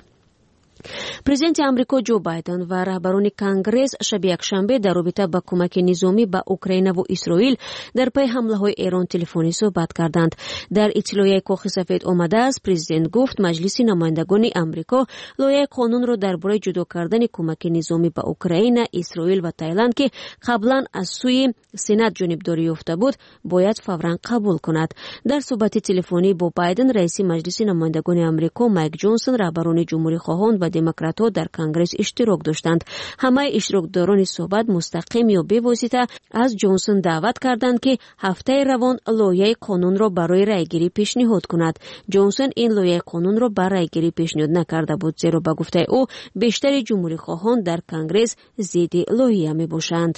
Президенти Амрико Ҷо Байден ва раҳбарони Конгресс шаби якшанбе дар робита ба кӯмаки низомӣ ба Украинаву Исроил дар пай ҳамлаҳои Эрон телефонӣ суҳбат карданд. Дар иттилоияи Коҳи Сафед омадааст, президент гуфт Маҷлиси намояндагони Амрико лоиҳаи қонунро дар бораи ҷудо кардани кӯмаки низомӣ ба Украина, Исроил ва Таиланд ки қаблан аз сӯи Сенат ҷонибдорӣ ёфта буд, бояд фавран қабул кунад. Дар суҳбати телефонӣ бо Байден раиси Маҷлиси намояндагони Амрико Майк Ҷонсон, раҳбарони ҷумҳурихоҳон ва демократҳо дар Конгресс иштирок доштанд. ҳамаи иштирокдорони суҳбат мустақим ё бевосита аз Ҷонсон даъват карданд ки ҳафтаи равон лоиҳаи қонунро барои райгирӣ пешниҳод кунад. Ҷонсон ин лоиҳаи қонунро ба райгирӣ пешниҳод накарда буд, зеро ба гуфтаи ӯ бештари ҷумҳурихоҳон дар Конгресс зидди лоиҳа мебошанд.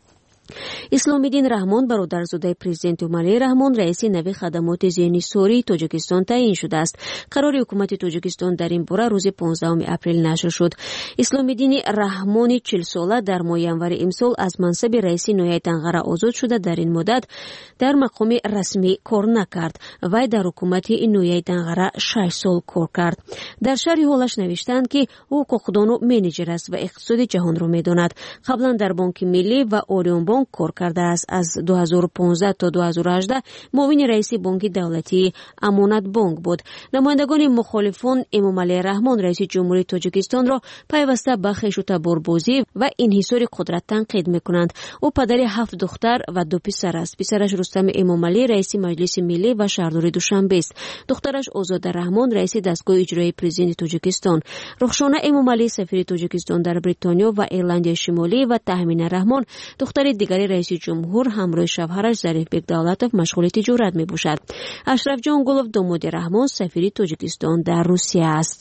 Исломиддин Раҳмон, бародарзодаи президенти Эмомалии Раҳмон, раиси нави хадамоти зиёнисории Тоҷикистон таъин шудааст. қарори ҳукумати Тоҷикистон дар ин бора рӯзи понздаҳуми апрел нашр шуд. Исломиддини Раҳмони чилсола дар моҳи январи имсол аз мансаби раиси ноҳияи Данғара озод шуда, дар ин муддат дар мақоми расмӣ кор накард. Вай дар ҳукумати ноҳияи Данғара шаш сол кор кард. дар шарҳи ҳолаш навиштанд ки ӯ ҳуқуқдону менеҷер аст ва иқтисоди ҷаҳонро медонад. қаблан дар Бонки миллӣ ва Орион бонк кор кардааст. аз ду ҳазору понздаҳ то ду ҳазору ҳаждаҳ муовини раиси Бонки давлатии Амонатбонк буд. намояндагони мухолифон Эмомалии Раҳмон раиси ҷумҳурии Тоҷикистонро пайваста ба хешутаборбозӣ ва инҳисори қудрат танқид мекунанд. ӯ падари ҳафт духтар ва ду писар аст. писараш Рустами Эмомалӣ раиси Маҷлиси миллӣ ва шаҳрдори Душанбест. духтараш Озода Раҳмон раиси дастгоҳи иҷроии президенти Тоҷикистон. Рухшона Эмомалӣ сафири Тоҷикистон дар Бритониё ва Ирландияи Шимолӣ ва Таҳмина Раҳмон духтари дигари раиси ҷумҳур ҳамроҳи шавҳараш Зарифбек Давлатов машғули тиҷорат мебошад. Ашрафҷон Гулов домоди Раҳмон сафири Тоҷикистон дар Русия аст.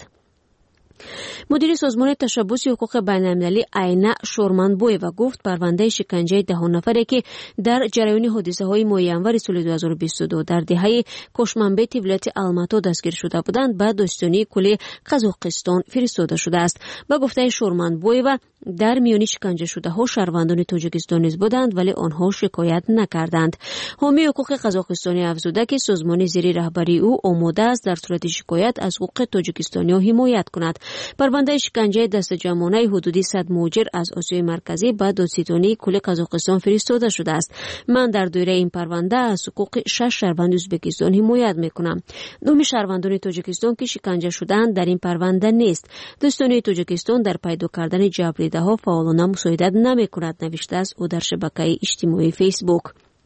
мудири созмони ташаббуси ҳуқуқи байналмилалӣ Айна Шорманбоева гуфт парвандаи шиканҷаи даҳоннафаре ки дар ҷараёни ҳодисаҳои моҳи январи соли ду ҳазору бисту ду дар деҳаи Кошманбети вилояти Алмато дастгир шуда буданд ба Достонии кулли Қазоқистон фиристода шудааст. ба гуфтаи Шорманбоева дар миёни шиканҷашудаҳо шаҳрвандони Тоҷикистон низ буданд, вале онҳо шикоят накарданд. ҳомии ҳуқуқи қазоқистонӣ афзуда ки созмони зери раҳбарии ӯ омода аст дар сурати шикоят аз ҳуқуқи тоҷикистониҳо ҳимоят кунад. парвандаи шиканҷаи дастаҷамонаи ҳудуди сад муҳоҷир аз Осиёи марказӣ ба додситонии кулли Қазоқистон фиристода шудааст. ман дар доираи ин парванда аз ҳуқуқи шаш шаҳрванди Ӯзбекистон ҳимоят мекунам. номи шаҳрвандони Тоҷикистон ки шиканҷа шуданд дар ин парванда нест. Достонии Тоҷикистон дар пайдо кардани ҷабридаҳо фаъолона мусоидат намекунад, навиштааст ӯ дар шабакаи иҷтимоии Фейсбук.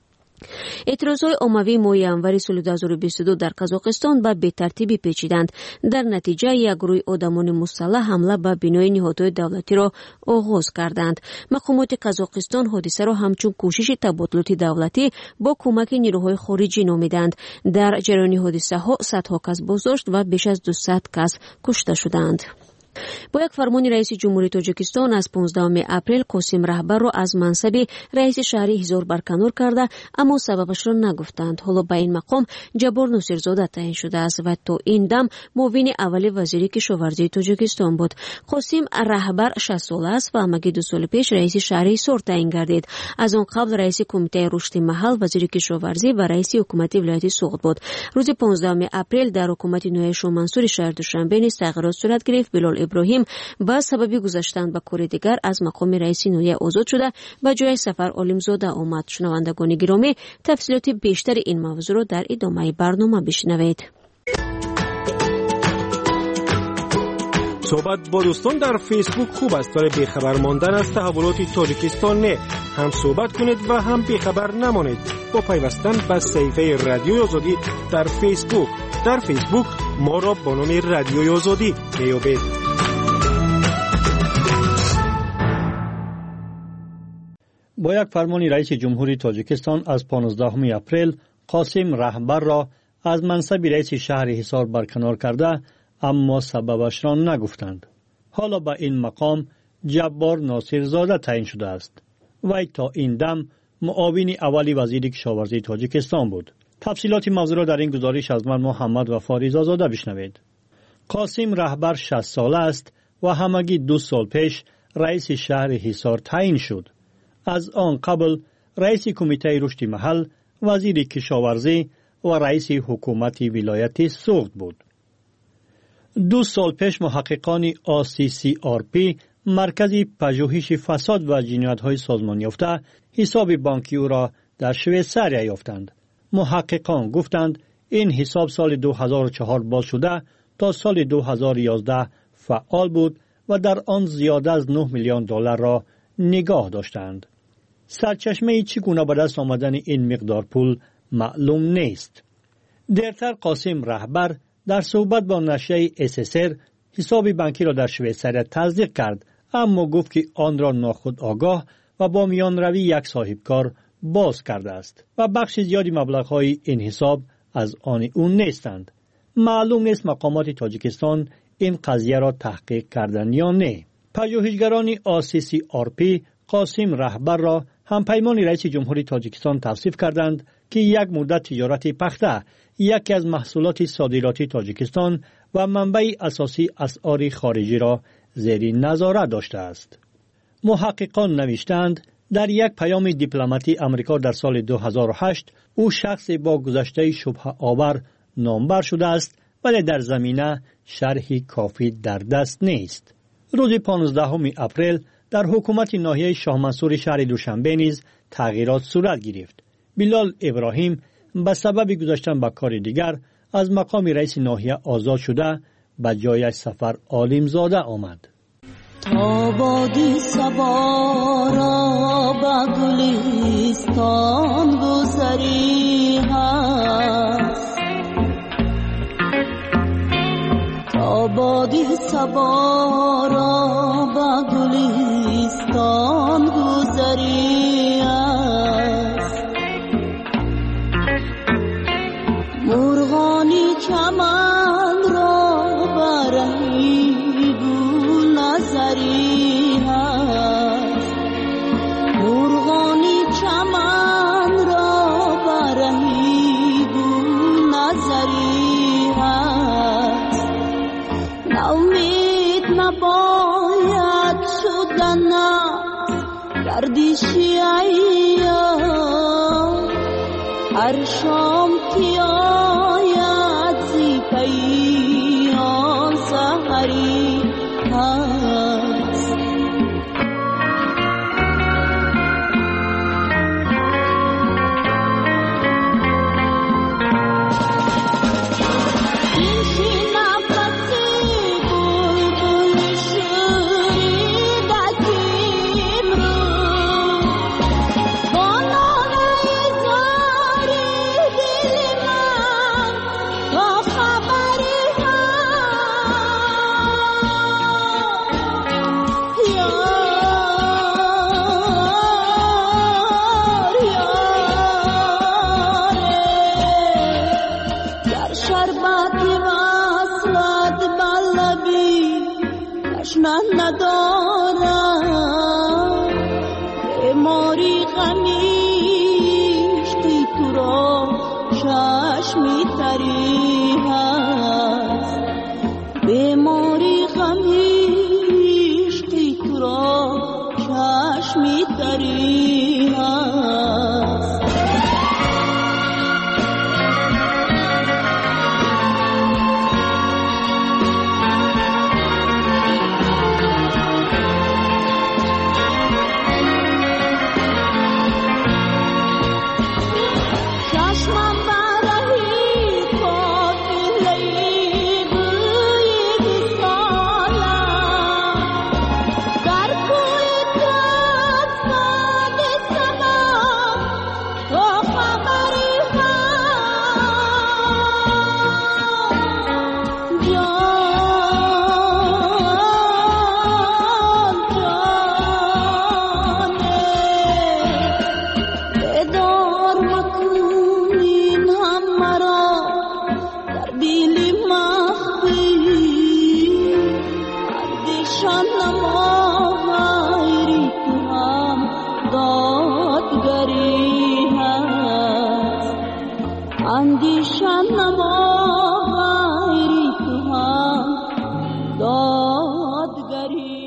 эътирозҳои оммавии моҳи январи соли ду ҳазору бисту ду дар Қазоқистон ба бетартибӣ печиданд. дар натиҷа як гурӯҳи одамони мусаллаҳ ҳамла ба бинои ниҳодҳои давлатиро оғоз карданд. мақомоти Қазоқистон ҳодисаро ҳамчун кӯшиши табодулоти давлатӣ бо кӯмаки нирӯҳои хориҷӣ номиданд. дар ҷараёни ҳодисаҳо садҳо кас боздошт ва беш аз дусад кас кушта шуданд. бо як фармони раиси ҷумҳурии Тоҷикистон аз понздаҳуми апрел Қосим Раҳбарро аз мансаби раиси шаҳри Ҳизор барканор карда, аммо сабабашро нагуфтанд. ҳоло ба ин мақом Ҷаббор Носирзода таъин шудааст ва то ин дам муовини аввали вазири кишоварзии Тоҷикистон буд. Қосим Раҳбар шаст сола аст ва амаги ду соли пеш раиси шаҳри Ҳисор таъин гардид. аз он қабл раиси кумитаи рушди маҳал, вазири кишоварзӣ ва раиси ҳукумати вилояти Суғд буд. рӯзи понздаҳуми апрел дар ҳукумати ноҳияи Шоҳмансури шаҳри Душанбе низ тағйирот сурат гирифт. Билол ابراهیم با سبب گذاشتن به کور دیگر از مقام رئیس ناحیه آزاد شده به جای سفر عالمزاده آمد. شنوندگان گرامی، تفصیلات بیشتر این موضوع را در ادامه برنامه بشنوید. صحبت با دوستان در فیسبوک خوب است، ولی بیخبر ماندن از تحولات تاجیکستان نه. هم صحبت کنید و هم بیخبر نمانید با پیوستن به صفحه رادیوی آزادی در فیسبوک. در فیسبوک ما را با نام رادیوی آزادی میابید. با یک فرمان رئیس جمهوری تاجیکستان از پانزدهم اپریل قاسم رهبر را از منصب رئیس شهر حصار برکنار کرده، اما سببش را نگفتند. حالا به این مقام جبار ناصرزاده تعیین شده است. وی تا این دم معاون اولی وزیر کشاورزی تاجیکستان بود. تفصیلات موضوع را در این گزارش از من محمد وفا رضازاده بشنوید. قاسم رهبر شصت ساله است و همگی دو سال پیش رئیس شهر حصار تعیین شد. از آن قبل رئیس کمیته رشد محل، وزیر کشاورزی و رئیس حکومت ولایت سوخت بود. دو سال پیش محققان آ سی سی آر پی، مرکزی پژوهش فساد و جنایت‌های سازمان یافته، حساب بانکی او را در شویساریا یافتند. محققان گفتند این حساب سال دو هزار و چهار باز شده تا سال دو هزار و یازده فعال بود و در آن زیاده از نه میلیون دلار را نگاه داشتند. سرچشمه چگونه به دست آمدن این مقدار پول معلوم نیست. دیرتر قاسم رهبر در صحبت با نشریه اس اس ار حساب بانکی را در شویساریا تصدیق کرد، اما گفت که آن را ناخودآگاه و با میان روی یک صاحبکار باز کرده است و بخش زیادی مبلغ‌های این حساب از آن او نیستند. معلوم نیست مقامات تاجیکستان این قضیه را تحقیق کردند یا نه. پژوهشگران آ سی سی آر پی قاسم رهبر را همپیمان رئیس جمهوری تاجیکستان توصیف کردند که یک مدت تجارت پخته، یکی از محصولات صادراتی تاجیکستان و منبع اساسی اسعار خارجی را زیر نظارت داشته است. محققان نوشتند در یک پیام دیپلماتی امریکا در سال دو هزار و هشت او شخص با گذشته شبهه آور نامبر شده است، ولی در زمینه شرحی کافی در دست نیست. روز پانزدهم اپریل در حکومت ناحیه شاه منصور شهر دوشنبه نیز تغییرات صورت گرفت. بلال ابراهیم به سبب گذاشتن به کار دیگر از مقام رئیس ناحیه آزاد شده، به جایش سفر عالمزاده آمد. تا بادی سوارا با گلستان گذری هست، تا بادی سوارا با گلستان گذری هست، مرغانی چمن را برهی گل نظری هست، مرغانی چمن را برهی گل نظری هست، ناامید نباید شدن گردشی ایام، هر شام که آید زی پیام سحری هست. اندیشم نما غیری تو هم دادگری.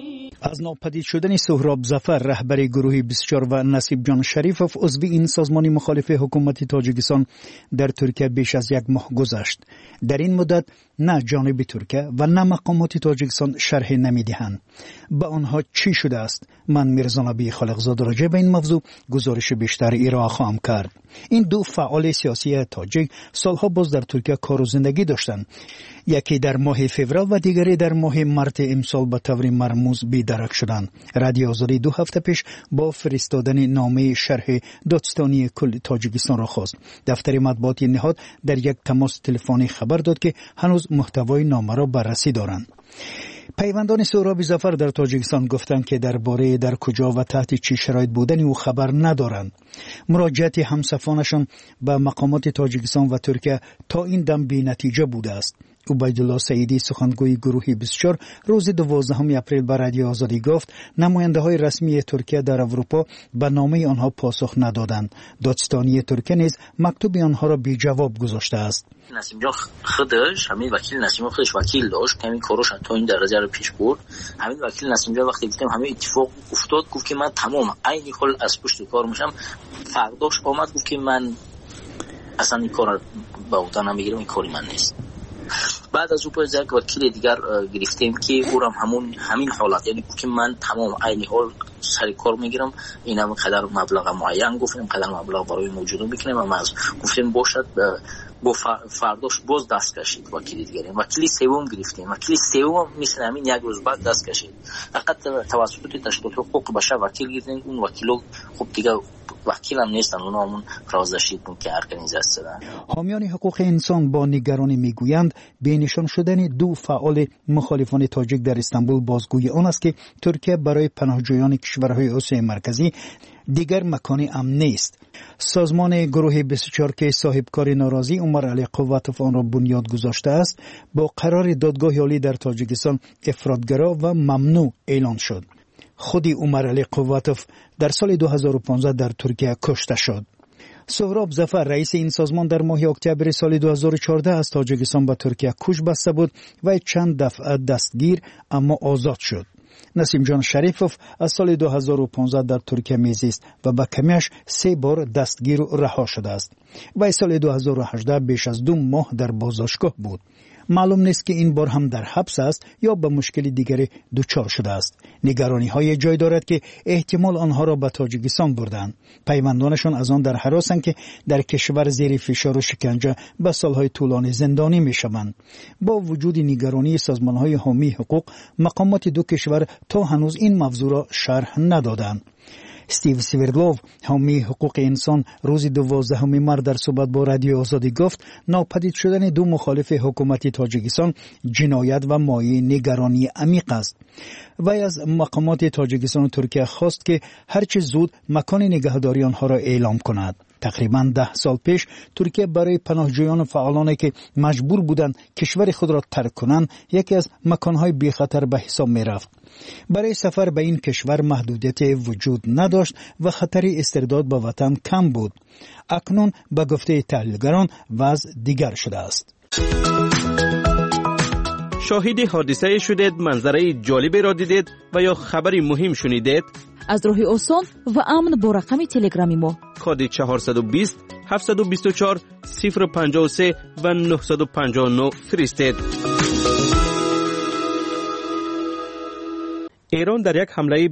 از ناپدید شدن سهراب ظفر رهبر گروه بیست و چهار و نصیب جان شریفوف عضو این سازمان مخالف حکومت تاجیکستان در ترکیه بیش از یک ماه گذشت. در این مدت نه جانب ترکیه و نه مقامات تاجیکستان شرح نمیدهند. به آنها چی شده است؟ من میرزا نبی خالقزاد راجع به این موضوع گزارش بیشتر ارائه خواهم کرد. این دو فعال سیاسی تاجیک سالها باز در ترکیه کار و زندگی داشتند. یکی در ماه فوریه و دیگری در ماه مارس امسال به طور مرموز بی‌درک شدند. رادیو آزادی دو هفته پیش با فرستادن نامه شرح دادستانی کل تاجیکستان را خواست. دفتر مطبوعاتی نهاد در یک تماس تلفنی خبر داد که هنوز محتوای نامه را بررسی دارند. پیوندان سهراب ظفر در تاجیکستان گفتند که درباره در کجا و تحت چه شرایط بودن او خبر ندارند. مراجعت همسفانشان به مقامات تاجیکستان و ترکیه تا این دم بی نتیجه بوده است. عبیدالله سعیدی سخنگوی گروه بیست و چهار روز دوازدهم اپریل به رادیو آزادی گفت نماینده های رسمی ترکیه در اروپا به نامه آنها پاسخ ندادند. دادستانی ترکیه نیز مکتوب آنها را بی جواب گذاشته است. نسیم جان خودش همین وکیل نسیم خودش وکیل داشت که همین کاروش تا این درجه رو پیش برد. همین وکیل نسیم جان وقتی دیدم همین اتفاق افتاد گفت که من تمام عین حال از پشت کار میشم. فرداش اومد گفت که من اصلا این کار با اون نمیگیرم، این کاری من نیست. بعد از او باز یک وکیل دیگر گرفتیم که او هم همون همین حالت، یعنی که من تمام عین حال سر کار میگیرم، اینم قدر مبلغ معین گفتیم قدر مبلغ برای موجود میکنیم و از گفتیم باشد. با فرداش باز دست کشید وکیل دیگر. وکیل سوم گرفتیم، وکیل سوم مثل همین یک روز بعد دست کشید. فقط توسط تشکیلات حقوق بشر وکیل گرفتیم. اون وکیلا خب دیگه وکیل هم نیستن، اونا همون رازداشتی که ارگانیزه هستن. حامیان حقوق انسان با نگرانی میگویند بینشان شدن دو فعال مخالفان تاجیک در استانبول بازگوی آن است که ترکیه برای پناهجویان کشورهای آسیای مرکزی دیگر مکان امن نیست. سازمان گروه بیست و چهار که صاحبکار ناراضی عمر علی قواتوف آن را بنیاد گذاشته است با قرار دادگاه عالی در تاجیکستان افراطگرا و ممنوع اعلان شد. خودی عمر علی قواتوف در سال دو هزار و پانزده در ترکیه کشته شد. سهراب ظفر رئیس این سازمان در ماه اکتبر سال دو هزار و چهارده از تاجیکستان به ترکیه کوچ بسته بود و چند دفعه دستگیر اما آزاد شد. نسیم جان شریفوف از سال دو هزار و پانزده در ترکیه میزیست و با کمیش سه بار دستگیر و رها شده است. و سال دو هزار و هجده بیش از دو ماه در بازداشتگاه بود. معلوم نیست که این بار هم در حبس است یا به مشکل دیگری دچار شده است. نگرانی های جای دارد که احتمال آنها را به تاجیکستان بردند. پیوندانشان از آن در هراسند که در کشور زیر فشار و شکنجه به سالهای طولانی زندانی می شوند. با وجود نگرانی سازمان های حامی حقوق، مقامات دو کشور تا هنوز این موضوع را شرح ندادند. استیو سویردلوف حامی حقوق انسان روز دوازدهم مارس در صحبت با رادیو آزادی گفت ناپدید شدن دو مخالف حکومت تاجیکستان جنایت و مایه نگرانی عمیق است. وی از مقامات تاجیکستان و ترکیه خواست که هرچه زود مکان نگهداری آنها را اعلام کند. تقریباً ده سال پیش ترکیه برای پناهجویان و فعالانی که مجبور بودند کشور خود را ترک کنند یکی از مکانهای بی خطر به حساب می رفت. برای سفر به این کشور محدودیت وجود نداشت و خطر استرداد به وطن کم بود. اکنون به گفته تحلیلگران وضع دیگر شده است. شاهد حادثه شدید، منظره جالبی را دیدید و یا خبری مهم شنیدید؟ از راه آسان و امن با رقم تلگرامی ما کد چهارصد و بیست هفتصد و بیست و چهار صفر پنجاه و سه و نهصد و پنجاه و نه فرستید. ایران در یک حمله